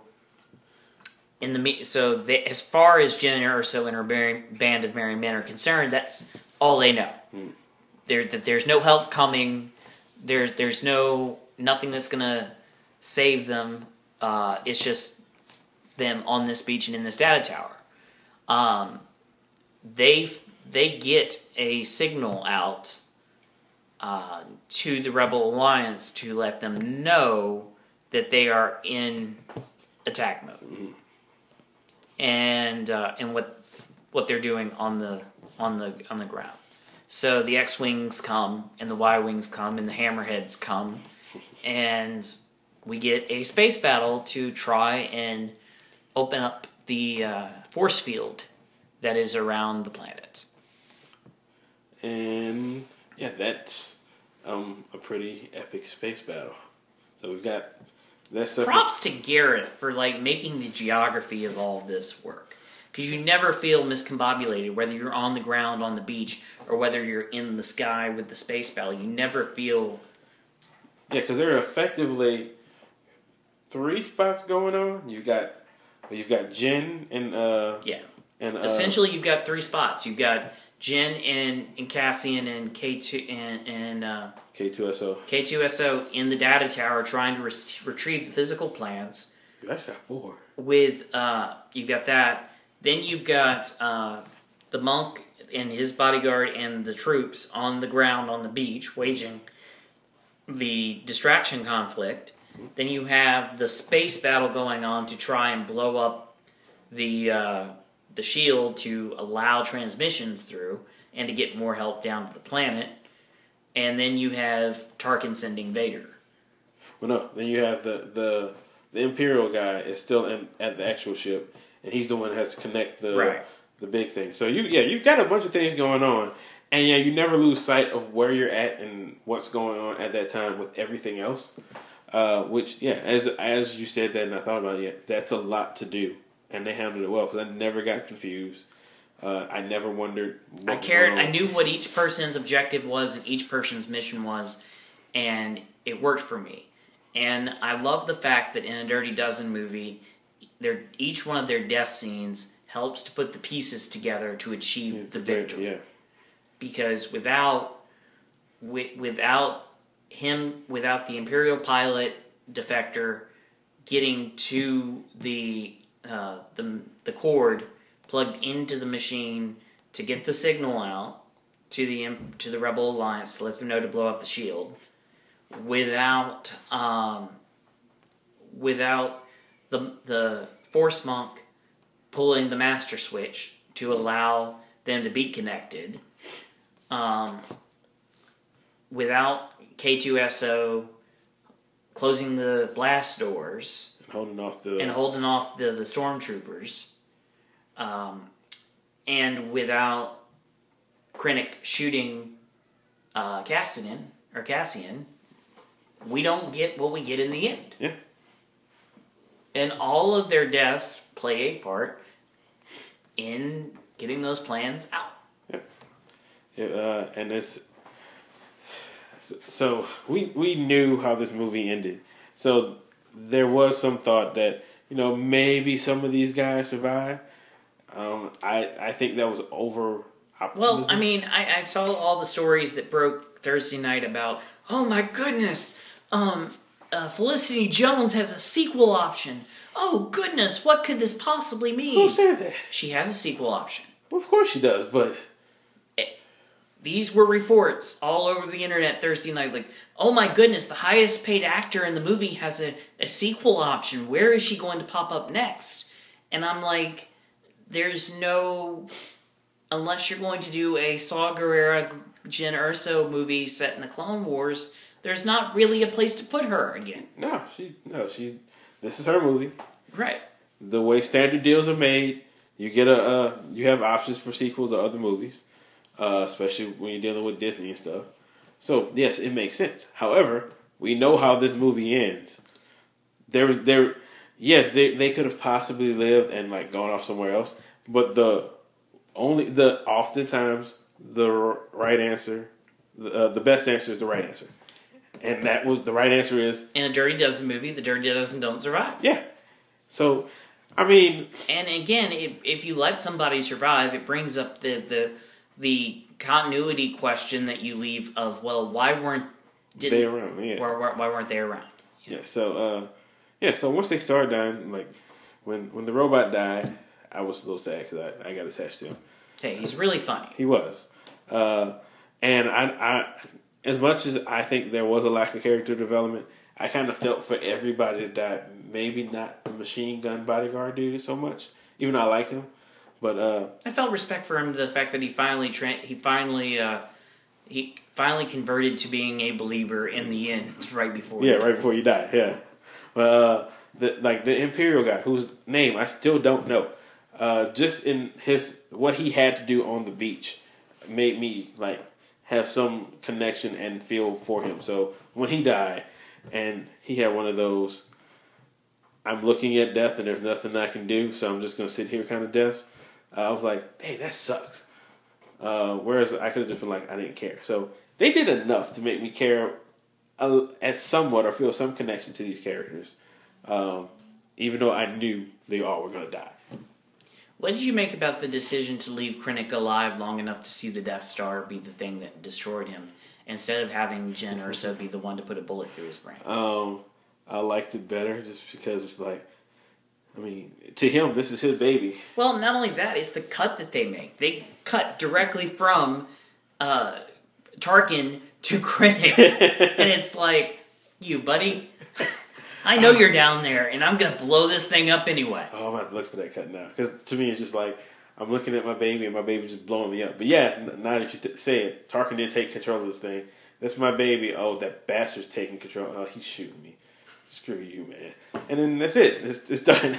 in the so they, as far as Jyn Erso and her band of merry men are concerned, that's all they know. Mm. There, that there's no help coming. There's, there's no nothing that's gonna save them. Uh, it's just them on this beach and in this data tower. Um, they, they get a signal out uh, to the Rebel Alliance to let them know that they are in attack mode, mm-hmm. and uh, and what what they're doing on the on the on the ground. So the X-Wings come, and the Y-Wings come, and the Hammerheads come, and we get a space battle to try and open up the uh, force field that is around the planet. And, yeah, that's um, a pretty epic space battle. So we've got... that stuff. Props to Gareth for, like, making the geography of all of this work. Because you never feel miscombobulated, whether you're on the ground on the beach or whether you're in the sky with the space battle. You never feel... Yeah, because there are effectively three spots going on. You've got you've got Jyn and... Uh, yeah. And, uh, essentially, you've got three spots. You've got Jyn and, and Cassian and K two and... and uh, K two S O. K two S O in the data tower trying to re- retrieve the physical plans. You actually got four. With... Uh, you've got that... Then you've got uh, the monk and his bodyguard and the troops on the ground on the beach waging the distraction conflict. Then you have the space battle going on to try and blow up the uh, the shield to allow transmissions through and to get more help down to the planet. And then you have Tarkin sending Vader. Well, no. Then you have the the, the Imperial guy is still in, at the actual ship. And he's the one that has to connect the right. the big thing. So you yeah, you've got a bunch of things going on. And yeah, you never lose sight of where you're at and what's going on at that time with everything else. Uh, which, yeah, as as you said that and I thought about it, yeah, that's a lot to do. And they handled it well because I never got confused. Uh, I never wondered what I cared. I knew what each person's objective was and each person's mission was. And it worked for me. And I love the fact that in a Dirty Dozen movie... Their, each one of their death scenes helps to put the pieces together to achieve yeah, the victory. Yeah. Because without, with, without him, without the Imperial pilot defector getting to the uh, the the cord plugged into the machine to get the signal out to the to the Rebel Alliance to let them know to blow up the shield, without um, without. The, the Force Monk pulling the master switch to allow them to be connected. Um, without K two S O closing the blast doors. And holding off the... And holding off the, the stormtroopers. Um, and without Krennic shooting uh, Cassian, or Cassian, we don't get what we get in the end. Yeah. And all of their deaths play a part in getting those plans out. Yeah. It, uh, and it's so we we knew how this movie ended. So there was some thought that you know maybe some of these guys survive. Um, I I think that was over optimism. Well, I mean, I, I saw all the stories that broke Thursday night about, oh my goodness, um, uh, Felicity Jones has a sequel option. Oh goodness, what could this possibly mean? Who said that? She has a sequel option. Well, of course she does, but these were reports all over the internet Thursday night. Like, oh my goodness, the highest paid actor in the movie has a, a sequel option. Where is she going to pop up next? And I'm like, there's no... Unless you're going to do a Saw Gerrera, Jyn Erso movie set in the Clone Wars, there's not really a place to put her again. No, she... No, she... This is her movie. Right. The way standard deals are made, you get a... Uh, you have options for sequels or other movies. Uh, especially when you're dealing with Disney and stuff. So yes, it makes sense. However, we know how this movie ends. There was there, yes, they they could have possibly lived and like gone off somewhere else, but the only the oftentimes the right answer, uh, the best answer is the right answer, and that was the right answer is in a Dirty Dozen movie, the Dirty Dozen don't survive. Yeah, so I mean, and again, if if you let somebody survive, it brings up the the. the continuity question that you leave of, well, why weren't didn't, they around? Yeah. Why, why, why weren't they around? Yeah. yeah so, uh, yeah. So once they started dying, like when when the robot died, I was a little sad because I, I got attached to him. Hey, he's really funny. He was, uh, and I, I, as much as I think there was a lack of character development, I kind of felt for everybody that died. Maybe not the machine gun bodyguard dude so much, even though I like him. But uh, I felt respect for him. The fact that he finally tra- he finally uh, he finally converted to being a believer in the end, right before. Yeah, right before you die. Yeah, but uh, the like the Imperial guy whose name I still don't know. Uh, just in his what he had to do on the beach made me like have some connection and feel for him. So when he died, and he had one of those, I'm looking at death and there's nothing I can do, so I'm just gonna sit here kind of deaths. Uh, I was like, hey, that sucks. Uh, whereas I could have just been like, I didn't care. So they did enough to make me care uh, at somewhat or feel some connection to these characters, um, even though I knew they all were going to die. What did you make about the decision to leave Krennic alive long enough to see the Death Star be the thing that destroyed him, instead of having Jyn Erso be the one to put a bullet through his brain? Um, I liked it better just because it's like, I mean, to him, this is his baby. Well, not only that, it's the cut that they make. They cut directly from uh, Tarkin to Krennic. And it's like, you, buddy, I know you're down there, and I'm going to blow this thing up anyway. Oh, I'm going to have to look for that cut now. Because to me, it's just like, I'm looking at my baby, and my baby's just blowing me up. But yeah, now that you th- say it, Tarkin did take control of this thing. That's my baby. Oh, that bastard's taking control. Oh, he's shooting me. Screw you, man. And then that's it. It's, it's done.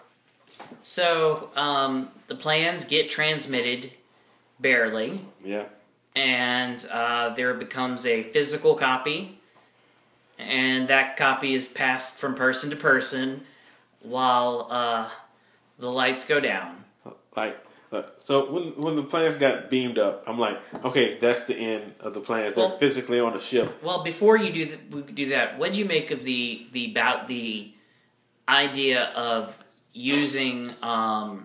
So, um, the plans get transmitted, barely. Yeah. And uh, there becomes a physical copy. And that copy is passed from person to person while uh, the lights go down. Like, uh, so when when the plans got beamed up, I'm like, okay, that's the end of the plans. They're well, physically on the ship. Well, before you do the, do that, what'd you make of the the about the idea of using um,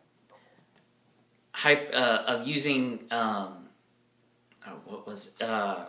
hype uh, of using um, oh, what was uh,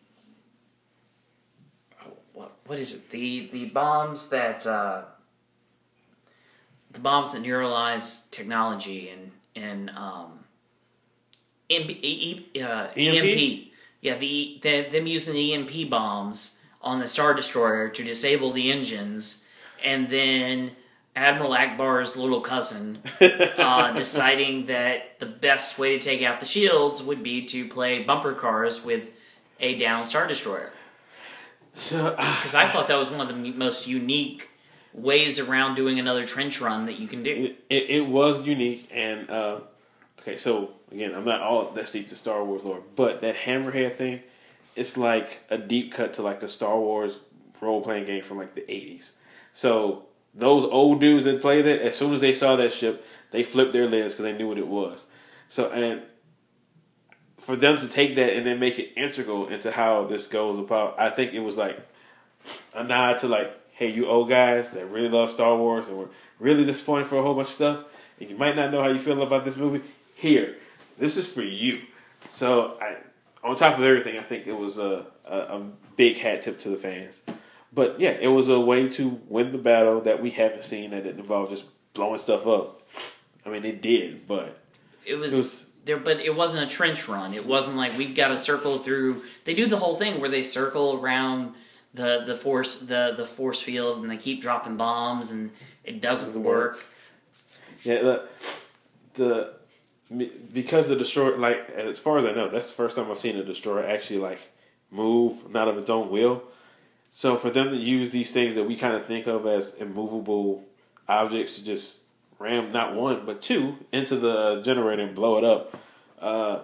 oh, what what is it the the bombs that uh, the bombs that neuralize technology and and um, M- e- e- uh, E M P. Yeah, the, the them using the E M P bombs on the Star Destroyer to disable the engines, and then Admiral Akbar's little cousin uh, deciding that the best way to take out the shields would be to play bumper cars with a down Star Destroyer. Because uh, I thought that was one of the most unique ways around doing another trench run that you can do. It, it, it was unique, and uh, okay, so again, I'm not all that deep to Star Wars lore, but that Hammerhead thing, it's like a deep cut to like a Star Wars role-playing game from like the eighties. So those old dudes that played it, as soon as they saw that ship, they flipped their lids because they knew what it was. So, and for them to take that and then make it integral into how this goes about, I think it was like a nod to like, hey, you old guys that really love Star Wars and were really disappointed for a whole bunch of stuff, and you might not know how you feel about this movie, here, this is for you. So, I, on top of everything, I think it was a, a, a big hat tip to the fans. But yeah, it was a way to win the battle that we haven't seen that didn't involve just blowing stuff up. I mean, it did, but it was, it was there. But it wasn't a trench run. It wasn't like we've got to circle through. They do the whole thing where they circle around the the force the the force field and they keep dropping bombs and it doesn't work. Yeah, the, the because the destroyer, like as far as I know, that's the first time I've seen a destroyer actually like move not of its own will. So for them to use these things that we kind of think of as immovable objects to just ram not one but two into the generator and blow it up, uh,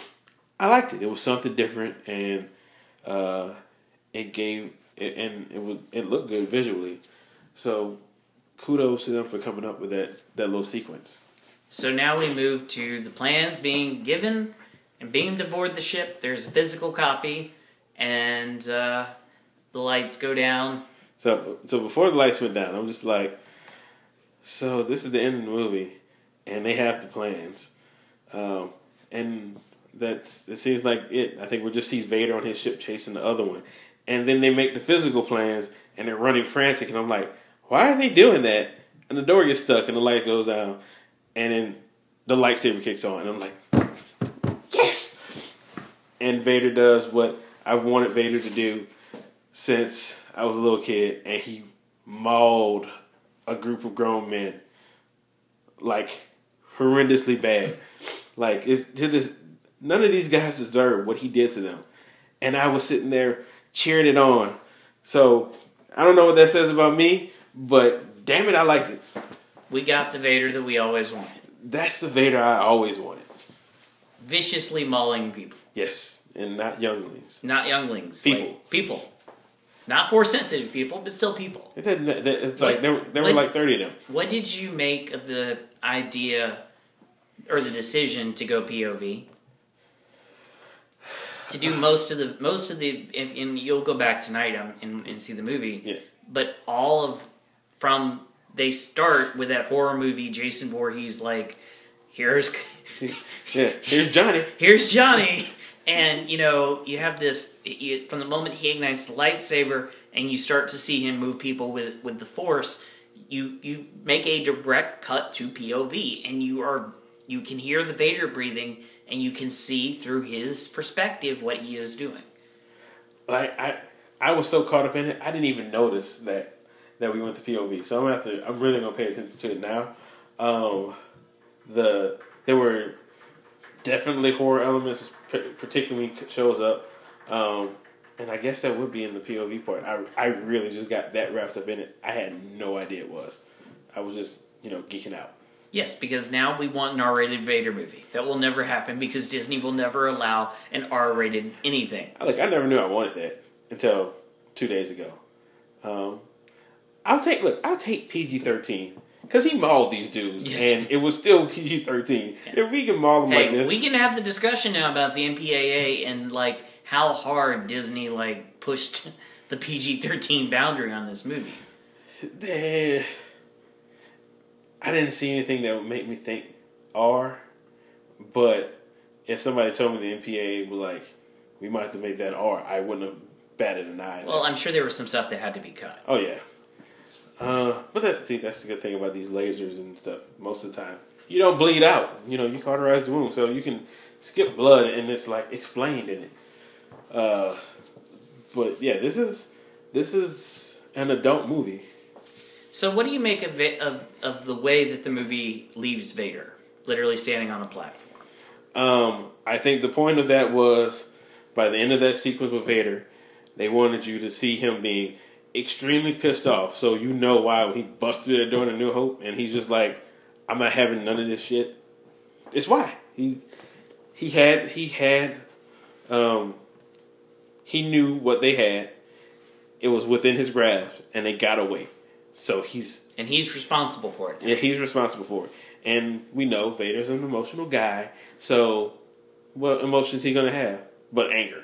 I liked it. It was something different, and uh, it gave it, and it was it looked good visually. So kudos to them for coming up with that that little sequence. So now we move to the plans being given and beamed aboard the ship. There's a physical copy, and uh, the lights go down. So, so before the lights went down, I'm just like, so this is the end of the movie, and they have the plans, um, and that's it seems like it. I think we just see Vader on his ship chasing the other one, and then they make the physical plans, and they're running frantic, and I'm like, why are they doing that? And the door gets stuck, and the light goes down, and then the lightsaber kicks on, and I'm like, yes! And Vader does what I've wanted Vader to do since I was a little kid, and he mauled a group of grown men like horrendously bad. Like it's to this, none of these guys deserve what he did to them, and I was sitting there cheering it on. So I don't know what that says about me, but damn it, I liked it. We got the Vader that we always wanted. That's the Vader I always wanted. Viciously mauling people. Yes, and not younglings. Not younglings. People. Like people. Not force sensitive people, but still people. It didn't, it's like what, there, there what, were like thirty of them. What did you make of the idea or the decision to go P O V? To do most of the most of the if and you'll go back tonight um, and, and see the movie. Yeah. But all of from they start with that horror movie Jason Voorhees like here's yeah here's Johnny here's Johnny. And, you know, you have this, you, from the moment he ignites the lightsaber and you start to see him move people with, with the Force, you you make a direct cut to P O V. And you are you can hear the Vader breathing and you can see through his perspective what he is doing. Like, I I was so caught up in it, I didn't even notice that that we went to P O V. So I'm gonna have to, I'm really going to pay attention to it now. Um, the There were definitely horror elements, particularly when he shows up. Um, and I guess that would be in the P O V part. I, I really just got that wrapped up in it. I had no idea it was. I was just, you know, geeking out. Yes, because now we want an R-rated Vader movie. That will never happen because Disney will never allow an R-rated anything. Like, I never knew I wanted that until two days ago. Um, I'll take, look, I'll take P G thirteen. Because he mauled these dudes, yes. And it was still P G thirteen. Yeah. If we can maul them hey, like this... we can have the discussion now about the M P A A and, like, how hard Disney, like, pushed the P G thirteen boundary on this movie. Eh, I didn't see anything that would make me think R, but if somebody told me the M P A A was like, we might have to make that R, I wouldn't have batted an eye. Well, I'm sure there was some stuff that had to be cut. Oh, yeah. Uh, but that, see, that's the good thing about these lasers and stuff. Most of the time, you don't bleed out. You know, you cauterize the wound, so you can skip blood, and it's like explained in it. Uh, but yeah, this is this is an adult movie. So, what do you make of it, of of the way that the movie leaves Vader, literally standing on a platform? Um, I think the point of that was by the end of that sequence with Vader, they wanted you to see him being extremely pissed off, so you know why he busted through that door in A New Hope, and he's just like, I'm not having none of this shit. It's why he he had he had um he knew what they had. It was within his grasp, and they got away. So he's and he's responsible for it now. Yeah, he's responsible for it, and we know Vader's an emotional guy, so what emotions he gonna have? But anger.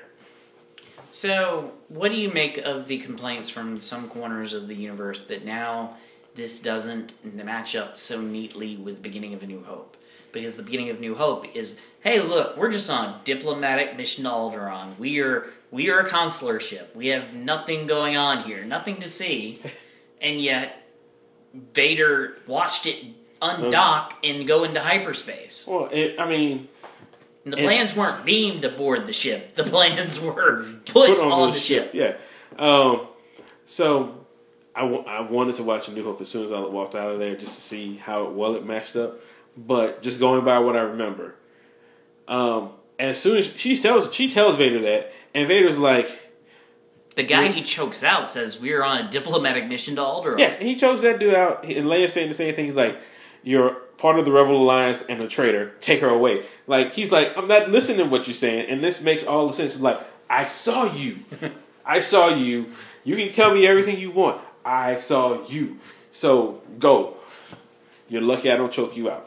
So, what do you make of the complaints from some corners of the universe that now this doesn't match up so neatly with the beginning of A New Hope? Because the beginning of New Hope is, hey, look, we're just on a diplomatic mission to Alderaan. We are we are a consular ship. We have nothing going on here, nothing to see, and yet Vader watched it undock and go into hyperspace. Well, it, I mean, And the it, plans weren't beamed aboard the ship. The plans were put, put on, on the, the ship. ship. Yeah. Um, so I, w- I wanted to watch A New Hope as soon as I walked out of there just to see how well it matched up. But just going by what I remember, um, as soon as she tells she tells Vader that, and Vader's like, the guy he chokes out says, "We're on a diplomatic mission to Alderaan." Yeah, and he chokes that dude out, and Leia's saying the same thing. He's like, "You're part of the Rebel Alliance and a traitor. Take her away." Like he's like, "I'm not listening to what you're saying," and this makes all the sense. It's like, I saw you, I saw you. You can tell me everything you want. I saw you. So go. You're lucky I don't choke you out.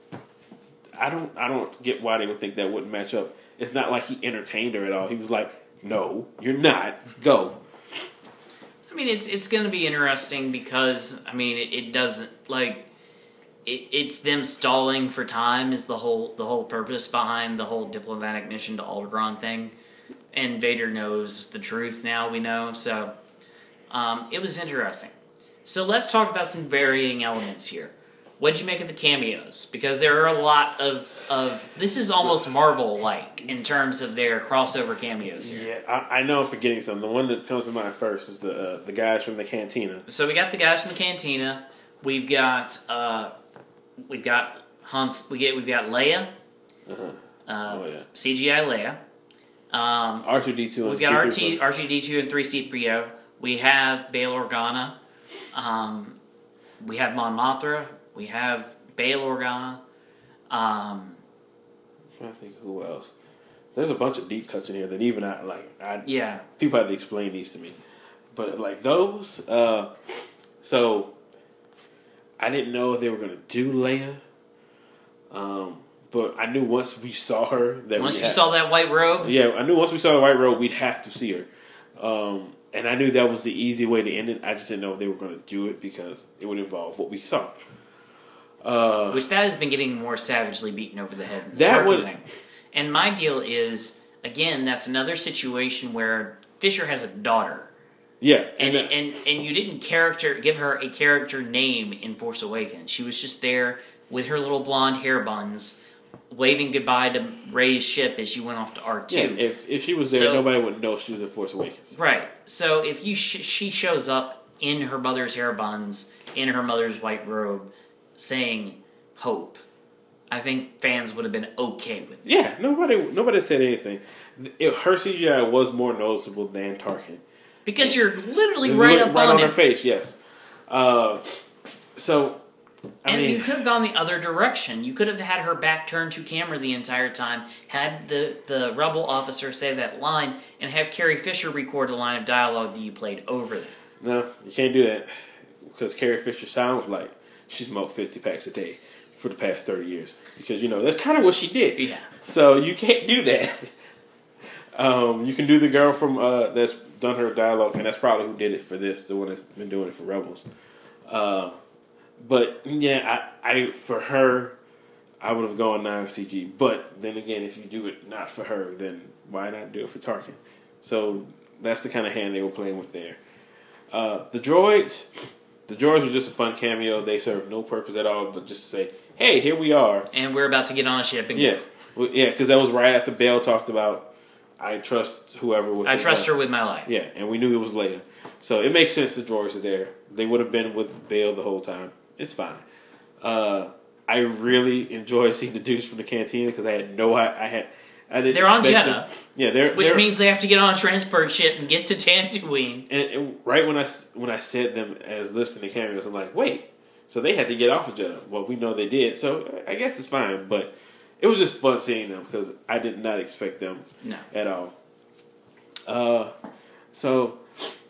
I don't I don't get why they would think that wouldn't match up. It's not like he entertained her at all. He was like, no, you're not. Go. I mean, it's it's going to be interesting because, I mean, it, it doesn't, like, it, it's them stalling for time is the whole the whole purpose behind the whole diplomatic mission to Alderaan thing. And Vader knows the truth now, we know, so um, it was interesting. So let's talk about some varying elements here. What'd you make of the cameos? Because there are a lot of, of this is almost Marvel-like in terms of their crossover cameos here. Yeah, I, I know I'm forgetting something. The one that comes to mind first is the uh, the guys from the cantina. So we got the guys from the cantina. We've got uh, we've got Hans. We get we've got Leia. Uh-huh. Uh, oh yeah. C G I Leia. Um, R two D two. We've got R two D two and three C three P O. We have Bail Organa. Um, we have Mon Mothma. We have Bail Organa. Um, I'm trying to think who else. There's a bunch of deep cuts in here that even I like. I yeah. People have to explain these to me, but like those. Uh, so I didn't know if they were going to do Leia. Um, but I knew once we saw her that once we you had, saw that white robe. Yeah, I knew once we saw the white robe, we'd have to see her. Um, and I knew that was the easy way to end it. I just didn't know if they were going to do it because it would involve what we saw. Uh, Which that has been getting more savagely beaten over the head. In the that turkey would, thing. And my deal is, again, that's another situation where Fisher has a daughter. Yeah, and and and, and, and you didn't character give her a character name in Force Awakens. She was just there with her little blonde hair buns, waving goodbye to Rey's ship as she went off to R two. Yeah, if if she was there, so, nobody would know she was in Force Awakens. Right. So if you sh- she shows up in her mother's hair buns, in her mother's white robe, saying hope, I think fans would have been okay with it. Yeah, nobody nobody said anything. It, her C G I was more noticeable than Tarkin. Because you're literally right up right on, on it. her face, yes. Uh, so, I and mean, you could have gone the other direction. You could have had her back turned to camera the entire time, had the, the rebel officer say that line, and have Carrie Fisher record a line of dialogue that you played over them. No, you can't do that. Because Carrie Fisher sounds like she smoked fifty packs a day for the past thirty years. Because, you know, that's kind of what she did. Yeah. So, you can't do that. um, you can do the girl from uh, that's done her dialogue, and that's probably who did it for this, the one that's been doing it for Rebels. Uh, but yeah, I, I for her, I would have gone non-C G. But then again, if you do it not for her, then why not do it for Tarkin? So that's the kind of hand they were playing with there. Uh, the droids, the droids were just a fun cameo. They serve no purpose at all, but just to say, hey, here we are, and we're about to get on a ship. And yeah, well, yeah, because that was right after Bail talked about. I trust whoever. With I trust her with my life. Yeah, and we knew it was Leia. So it makes sense the droids are there. They would have been with Bail the whole time. It's fine. Uh, I really enjoy seeing the dudes from the cantina because I had no I, I had I didn't. They're on Jeddah. Them. Yeah, they're which they're, means they have to get on a transport ship and get to Tatooine. And, and right when I when I said them as listing the cameos, I'm like, wait, so they had to get off of Jeddah. Well, we know they did, so I guess it's fine. But it was just fun seeing them because I did not expect them no. at all. Uh, so,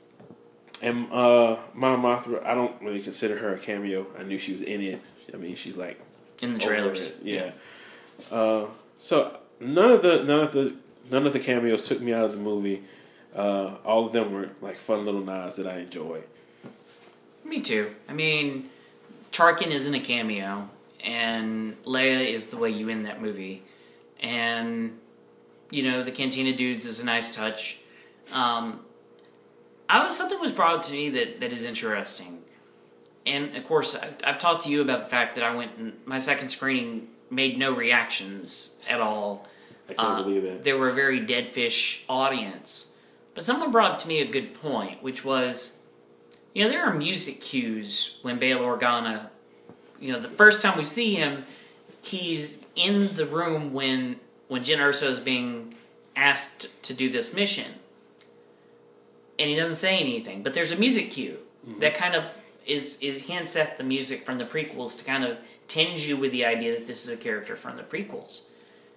and uh, Mon Mothma, I don't really consider her a cameo. I knew she was in it. I mean, she's like in the trailers. Yeah. yeah. Uh, so none of the none of the none of the cameos took me out of the movie. Uh, all of them were like fun little nods that I enjoyed. Me too. I mean, Tarkin isn't a cameo, and Leia is the way you end that movie, and you know the Cantina Dudes is a nice touch. Um, I was something was brought up to me that, that is interesting, and of course I've, I've talked to you about the fact that I went and my second screening made no reactions at all. I can't uh, believe it. There were a very dead fish audience. But someone brought up to me a good point, which was, you know, there are music cues when Bail Organa, you know, the first time we see him, he's in the room when when Jyn Erso is being asked to do this mission. And he doesn't say anything, but there's a music cue mm-hmm. that kind of is, is hints at the music from the prequels to kind of tinge you with the idea that this is a character from the prequels.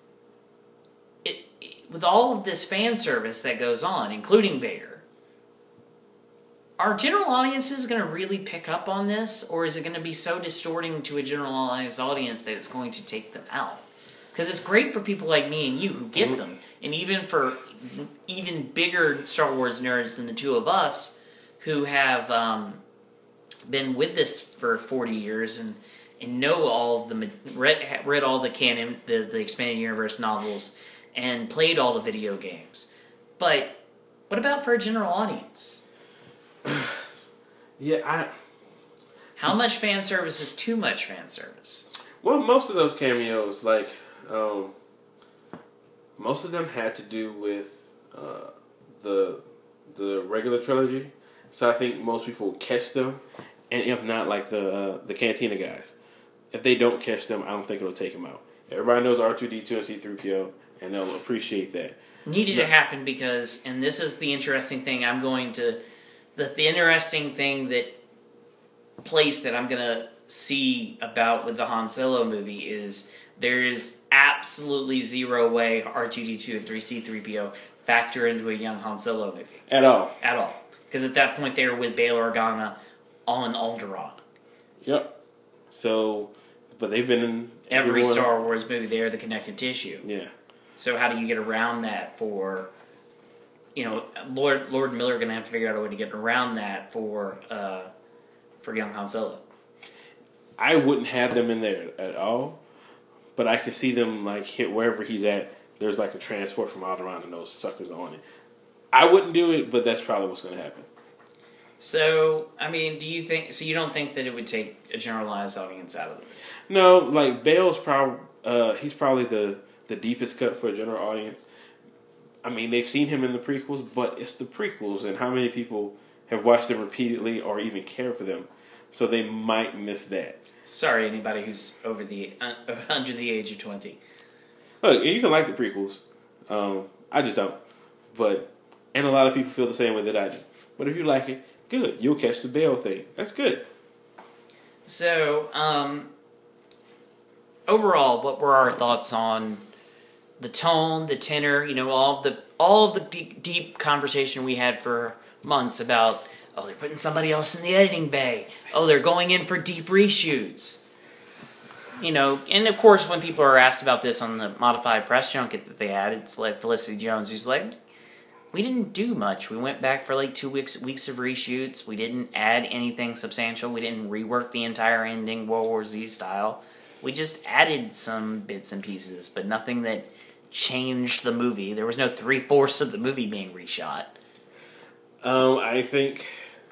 It, it, with all of this fan service that goes on, including Vader, are general audiences going to really pick up on this, or is it going to be so distorting to a generalized audience that it's going to take them out? Because it's great for people like me and you who get mm-hmm. them, and even for even bigger Star Wars nerds than the two of us who have um, been with this for forty years and, and know all of the read, read all the canon, the, the expanded universe novels, and played all the video games. But what about for a general audience? yeah, I. How much fan service is too much fan service? Well, most of those cameos, like, um, most of them had to do with uh, the the regular trilogy. So I think most people will catch them, and if not, like the uh, the Cantina guys, if they don't catch them, I don't think it'll take them out. Everybody knows R two D two and C three P O. And they'll appreciate that. Needed to happen because, and this is the interesting thing I'm going to, the, the interesting thing that, place that I'm going to see about with the Han Solo movie is there is absolutely zero way R two D two and three C three P O factor into a young Han Solo movie. At all. At all. Because at that point they were with Bail Organa on Alderaan. Yep. So, but they've been in every everyone. Star Wars movie. They're the connective tissue. Yeah. So how do you get around that for, you know, Lord Lord Miller going to have to figure out a way to get around that for uh, for young Han Solo. I wouldn't have them in there at all, but I could see them like hit wherever he's at. There's like a transport from Alderaan and those suckers on it. I wouldn't do it, but that's probably what's going to happen. So, I mean, do you think? So you don't think that it would take a generalized audience out of it? No, like Bale's probably uh, he's probably the. the deepest cut for a general audience. I mean, they've seen him in the prequels, but it's the prequels, and how many people have watched them repeatedly or even care for them? So they might miss that. Sorry, anybody who's over the uh, under the age of twenty. Look, you can like the prequels. Um, I just don't. But and a lot of people feel the same way that I do. But if you like it, good. You'll catch the Bale thing. That's good. So, um, overall, what were our thoughts on the tone, the tenor, you know, all of the all of the deep, deep conversation we had for months about, oh, they're putting somebody else in the editing bay. Oh, they're going in for deep reshoots. You know, and of course, when people are asked about this on the modified press junket that they had, it's like Felicity Jones, who's like, we didn't do much. We went back for like two weeks weeks of reshoots. We didn't add anything substantial. We didn't rework the entire ending World War Z style. We just added some bits and pieces, but nothing that changed the movie. There was no three-fourths of the movie being reshot. Um, I think...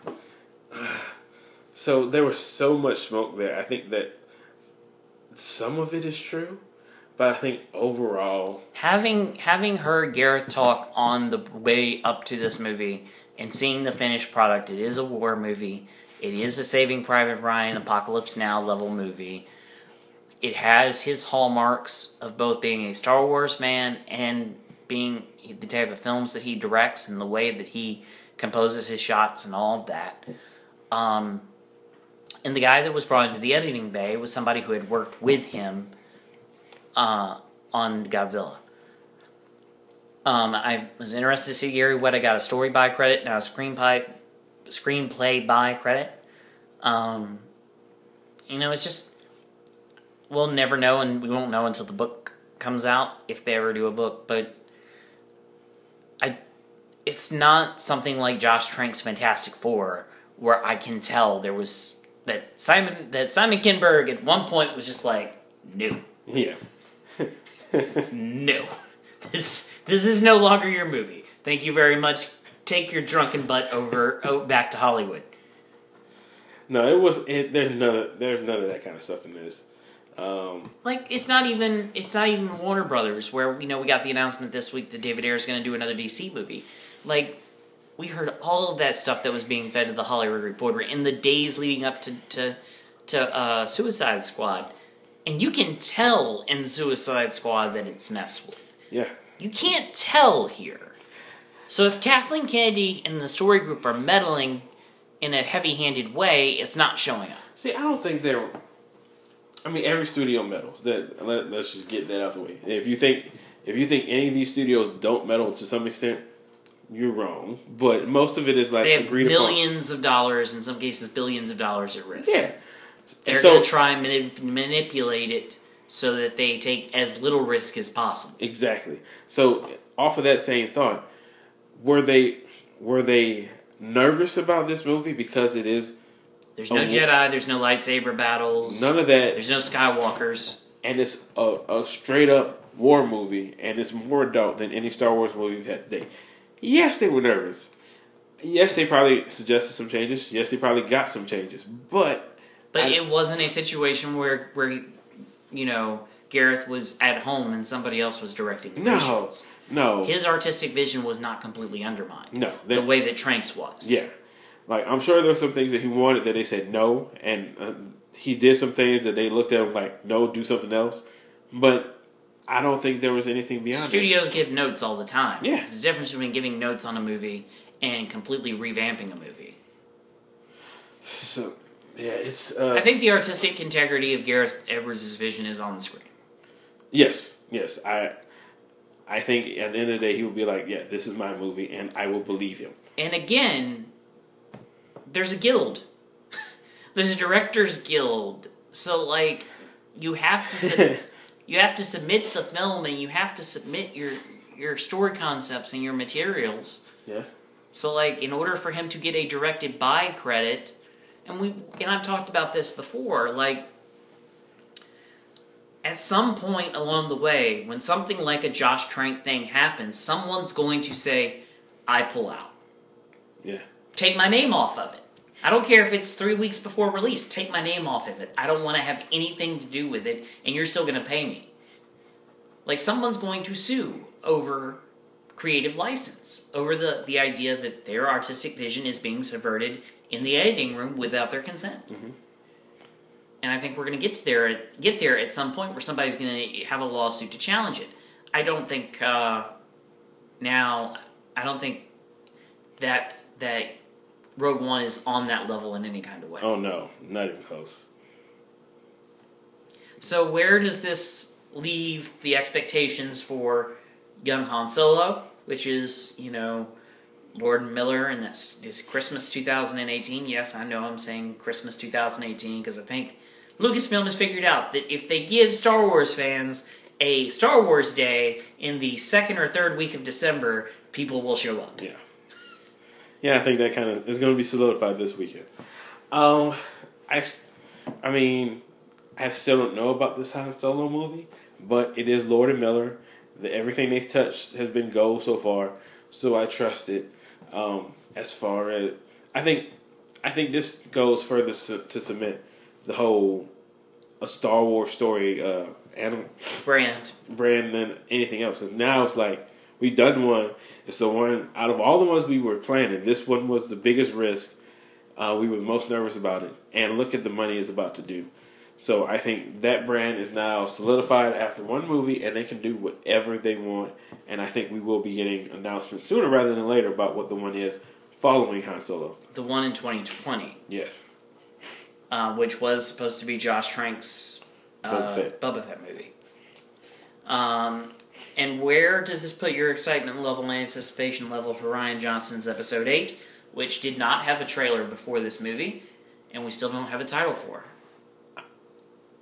So there was so much smoke there. I think that some of it is true, but I think overall... Having having heard Gareth talk on the way up to this movie and seeing the finished product, it is a war movie. It is a Saving Private Ryan, Apocalypse Now level movie. It has his hallmarks of both being a Star Wars fan and being the type of films that he directs and the way that he composes his shots and all of that. Um, and the guy that was brought into the editing bay was somebody who had worked with him uh, on Godzilla. Um, I was interested to see Gary Whitta got a story by credit, now a screenplay, screenplay by credit. Um, you know, it's just... We'll never know, and we won't know until the book comes out, if they ever do a book, but I, it's not something like Josh Trank's Fantastic Four, where I can tell there was that Simon that Simon Kinberg at one point was just like, no, Yeah. no, this this is no longer your movie. Thank you very much. Take your drunken butt over oh, back to Hollywood. No, it was. It, there's none. Of, there's none of that kind of stuff in this. Um, Like it's not even it's not even Warner Brothers, where you know we got the announcement this week that David Ayer is going to do another D C movie. Like we heard all of that stuff that was being fed to the Hollywood Reporter in the days leading up to to, to uh, Suicide Squad, and you can tell in Suicide Squad that it's messed with. yeah. You can't tell here. So if Kathleen Kennedy and the story group are meddling in a heavy-handed way, it's not showing up. See, I don't think they're. I mean, every studio meddles. That let, let's just get that out of the way. If you think if you think any of these studios don't meddle to some extent, you're wrong. But most of it is like They have agreed millions of dollars, in some cases billions of dollars at risk. upon. Yeah, They're so, going to try and manip- manipulate it so that they take as little risk as possible. exactly. So off of that same thought, were they were they nervous about this movie because it is There's no a, Jedi, there's no lightsaber battles, none of that, there's no Skywalkers. and it's a, a straight up war movie, and it's more adult than any Star Wars movie we've had today. Yes, they were nervous. Yes, they probably suggested some changes. Yes, they probably got some changes, but But I, it wasn't a situation where, where you know, Gareth was at home and somebody else was directing the no, visuals. no, His artistic vision was not completely undermined. no, the that, way that Tranks was. yeah. Like, I'm sure there were some things that he wanted that they said no, and uh, he did some things that they looked at him like, no, do something else. But I don't think there was anything beyond Studios give notes all the time. Yeah. There's a difference between giving notes on a movie and completely revamping a movie. that. So, yeah, it's... Uh, I think the artistic integrity of Gareth Edwards' vision is on the screen. Yes, yes. I I think at the end of the day, he will be like, yeah, this is my movie, and I will believe him. And again, there's a guild. There's a director's guild. So, like, you have to sub- you have to submit the film, and you have to submit your your story concepts and your materials. Yeah. So, like, in order for him to get a directed by credit, and we and I've talked about this before, like, at some point along the way, when something like a Josh Trank thing happens, someone's going to say, I pull out. Yeah. Take my name off of it. I don't care if it's three weeks before release. Take my name off of it. I don't want to have anything to do with it, and you're still going to pay me. Like, someone's going to sue over creative license, over the, the idea that their artistic vision is being subverted in the editing room without their consent. Mm-hmm. And I think we're going to get to there, get there at some point where somebody's going to have a lawsuit to challenge it. I don't think uh, now. I don't think that that Rogue One is on that level in any kind of way. Oh, no. Not even close. So where does this leave the expectations for young Han Solo, which is, you know, Lord Miller, and that's this Christmas twenty eighteen. Yes, I know I'm saying Christmas twenty eighteen because I think Lucasfilm has figured out that if they give Star Wars fans a Star Wars Day in the second or third week of December, people will show up. Yeah. Yeah, I think that kind of is going to be solidified this weekend. Um, I, I mean, I still don't know about this Han Solo movie, but it is Lord and Miller. The, everything they've touched has been gold so far, so I trust it. Um, as far as I think, I think this goes further su- to submit the whole a Star Wars story uh, animal Brand. brand than anything else. Because now it's like we've done one. It's the one out of all the ones we were planning. This one was the biggest risk. Uh, we were most nervous about it, and look at the money it's about to do. So I think that brand is now solidified after one movie, and they can do whatever they want. And I think we will be getting announcements sooner rather than later about what the one is following Han Solo. The one in twenty twenty. Yes. Uh, which was supposed to be Josh Trank's uh, Boba Fett. Boba Fett movie. Um, and where does this put your excitement level and anticipation level for Rian Johnson's Episode eight, which did not have a trailer before this movie, and we still don't have a title for?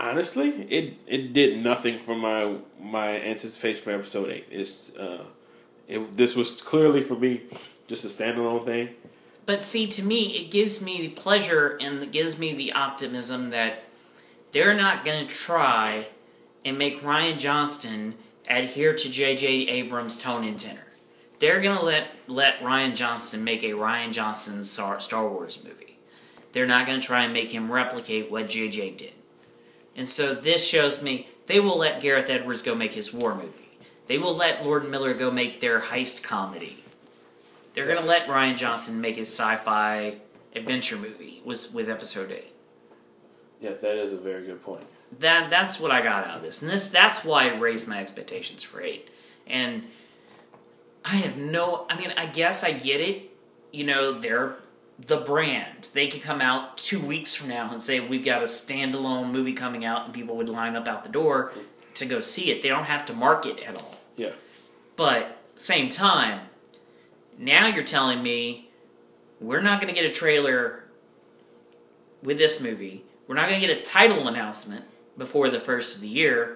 Honestly, it it did nothing for my my anticipation for episode eight. It's uh, it this was clearly for me just a standalone thing. But see, to me, it gives me the pleasure and it gives me the optimism that they're not going to try and make Rian Johnson adhere to J J. Abrams' tone and tenor. They're going to let let Rian Johnson make a Rian Johnson Star, Star Wars movie. They're not going to try and make him replicate what J J did. And so this shows me they will let Gareth Edwards go make his war movie. They will let Lord and Miller go make their heist comedy. They're going to let Rian Johnson make his sci-fi adventure movie with, with episode eight. Yeah, that is a very good point. That That's what I got out of this. And this that's why I raised my expectations for eight. And I have no... I mean, I guess I get it. You know, they're the brand. They could come out two weeks from now and say, we've got a standalone movie coming out, and people would line up out the door to go see it. They don't have to market at all. Yeah. But, same time, now you're telling me we're not going to get a trailer with this movie. We're not going to get a title announcement before the first of the year.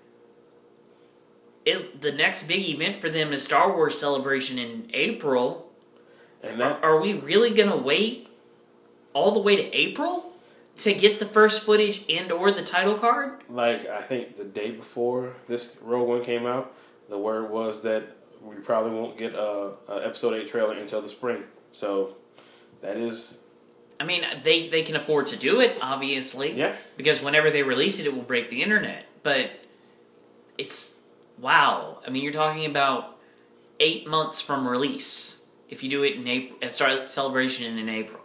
It, the next big event for them is Star Wars Celebration in April. And that, are, are we really going to wait all the way to April to get the first footage and or the title card? Like, I think the day before this Rogue One came out, the word was that we probably won't get a, a episode eight trailer until the spring. So, that is... I mean, they, they can afford to do it, obviously. Yeah. Because whenever they release it, it will break the internet. But it's... Wow. I mean, you're talking about eight months from release. If you do it in April, start Celebration in April.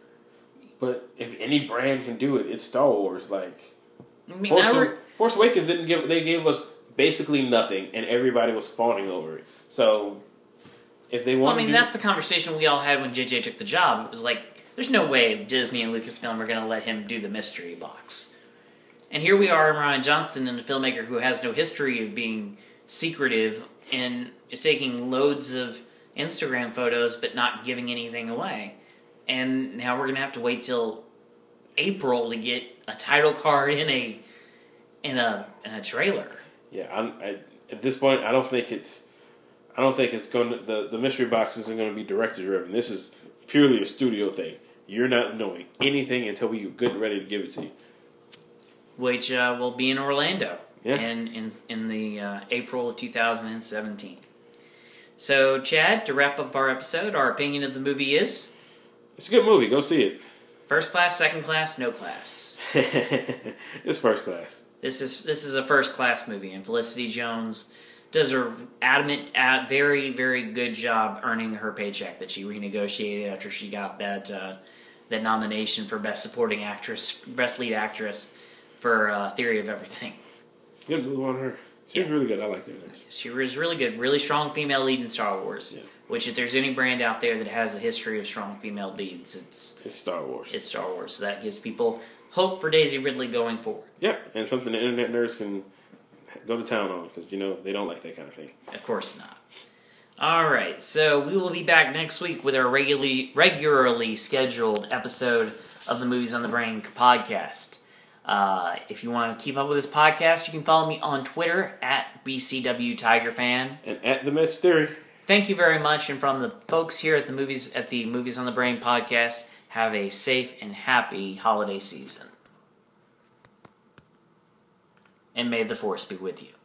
But if any brand can do it, it's Star Wars. Like, I mean, Force, re- Force Awakens didn't give. They gave us basically nothing, and everybody was fawning over it. So, if they want, well, I mean, to do, that's the conversation we all had when J J took the job. It was like, there's no way Disney and Lucasfilm are going to let him do the mystery box. And here we are, Rian Johnson, and a filmmaker who has no history of being secretive and is taking loads of Instagram photos but not giving anything away. And now we're going to have to wait till April to get a title card in a in a in a trailer. Yeah, I'm, I, at this point, I don't think it's. I don't think it's going to, the the mystery box isn't going to be director driven. This is purely a studio thing. You're not knowing anything until we get good and ready to give it to you. Which uh, will be in Orlando yeah. in in in the uh, April of two thousand seventeen. So, Chad, to wrap up our episode, our opinion of the movie is... It's a good movie. Go see it. First class, second class, no class. It's first class. This is this is a first class movie, and Felicity Jones does a adamant, uh, very, very good job earning her paycheck that she renegotiated after she got that uh, that nomination for Best Supporting Actress, Best Lead Actress for uh, Theory of Everything. Good move on her. She was really good. I liked her. She was really good. Really strong female lead in Star Wars. Yeah. Which, if there's any brand out there that has a history of strong female leads, it's it's Star Wars. It's Star Wars. So that gives people hope for Daisy Ridley going forward. Yeah, and something the internet nerds can go to town on because you know they don't like that kind of thing. Of course not. All right, so we will be back next week with our regularly regularly scheduled episode of the Movies on the Brain podcast. Uh, if you want to keep up with this podcast, you can follow me on Twitter at B C W Tiger Fan and at the Mets Theory. Thank you very much, and from the folks here at the movies at the Movies on the Brain podcast, have a safe and happy holiday season, and may the Force be with you.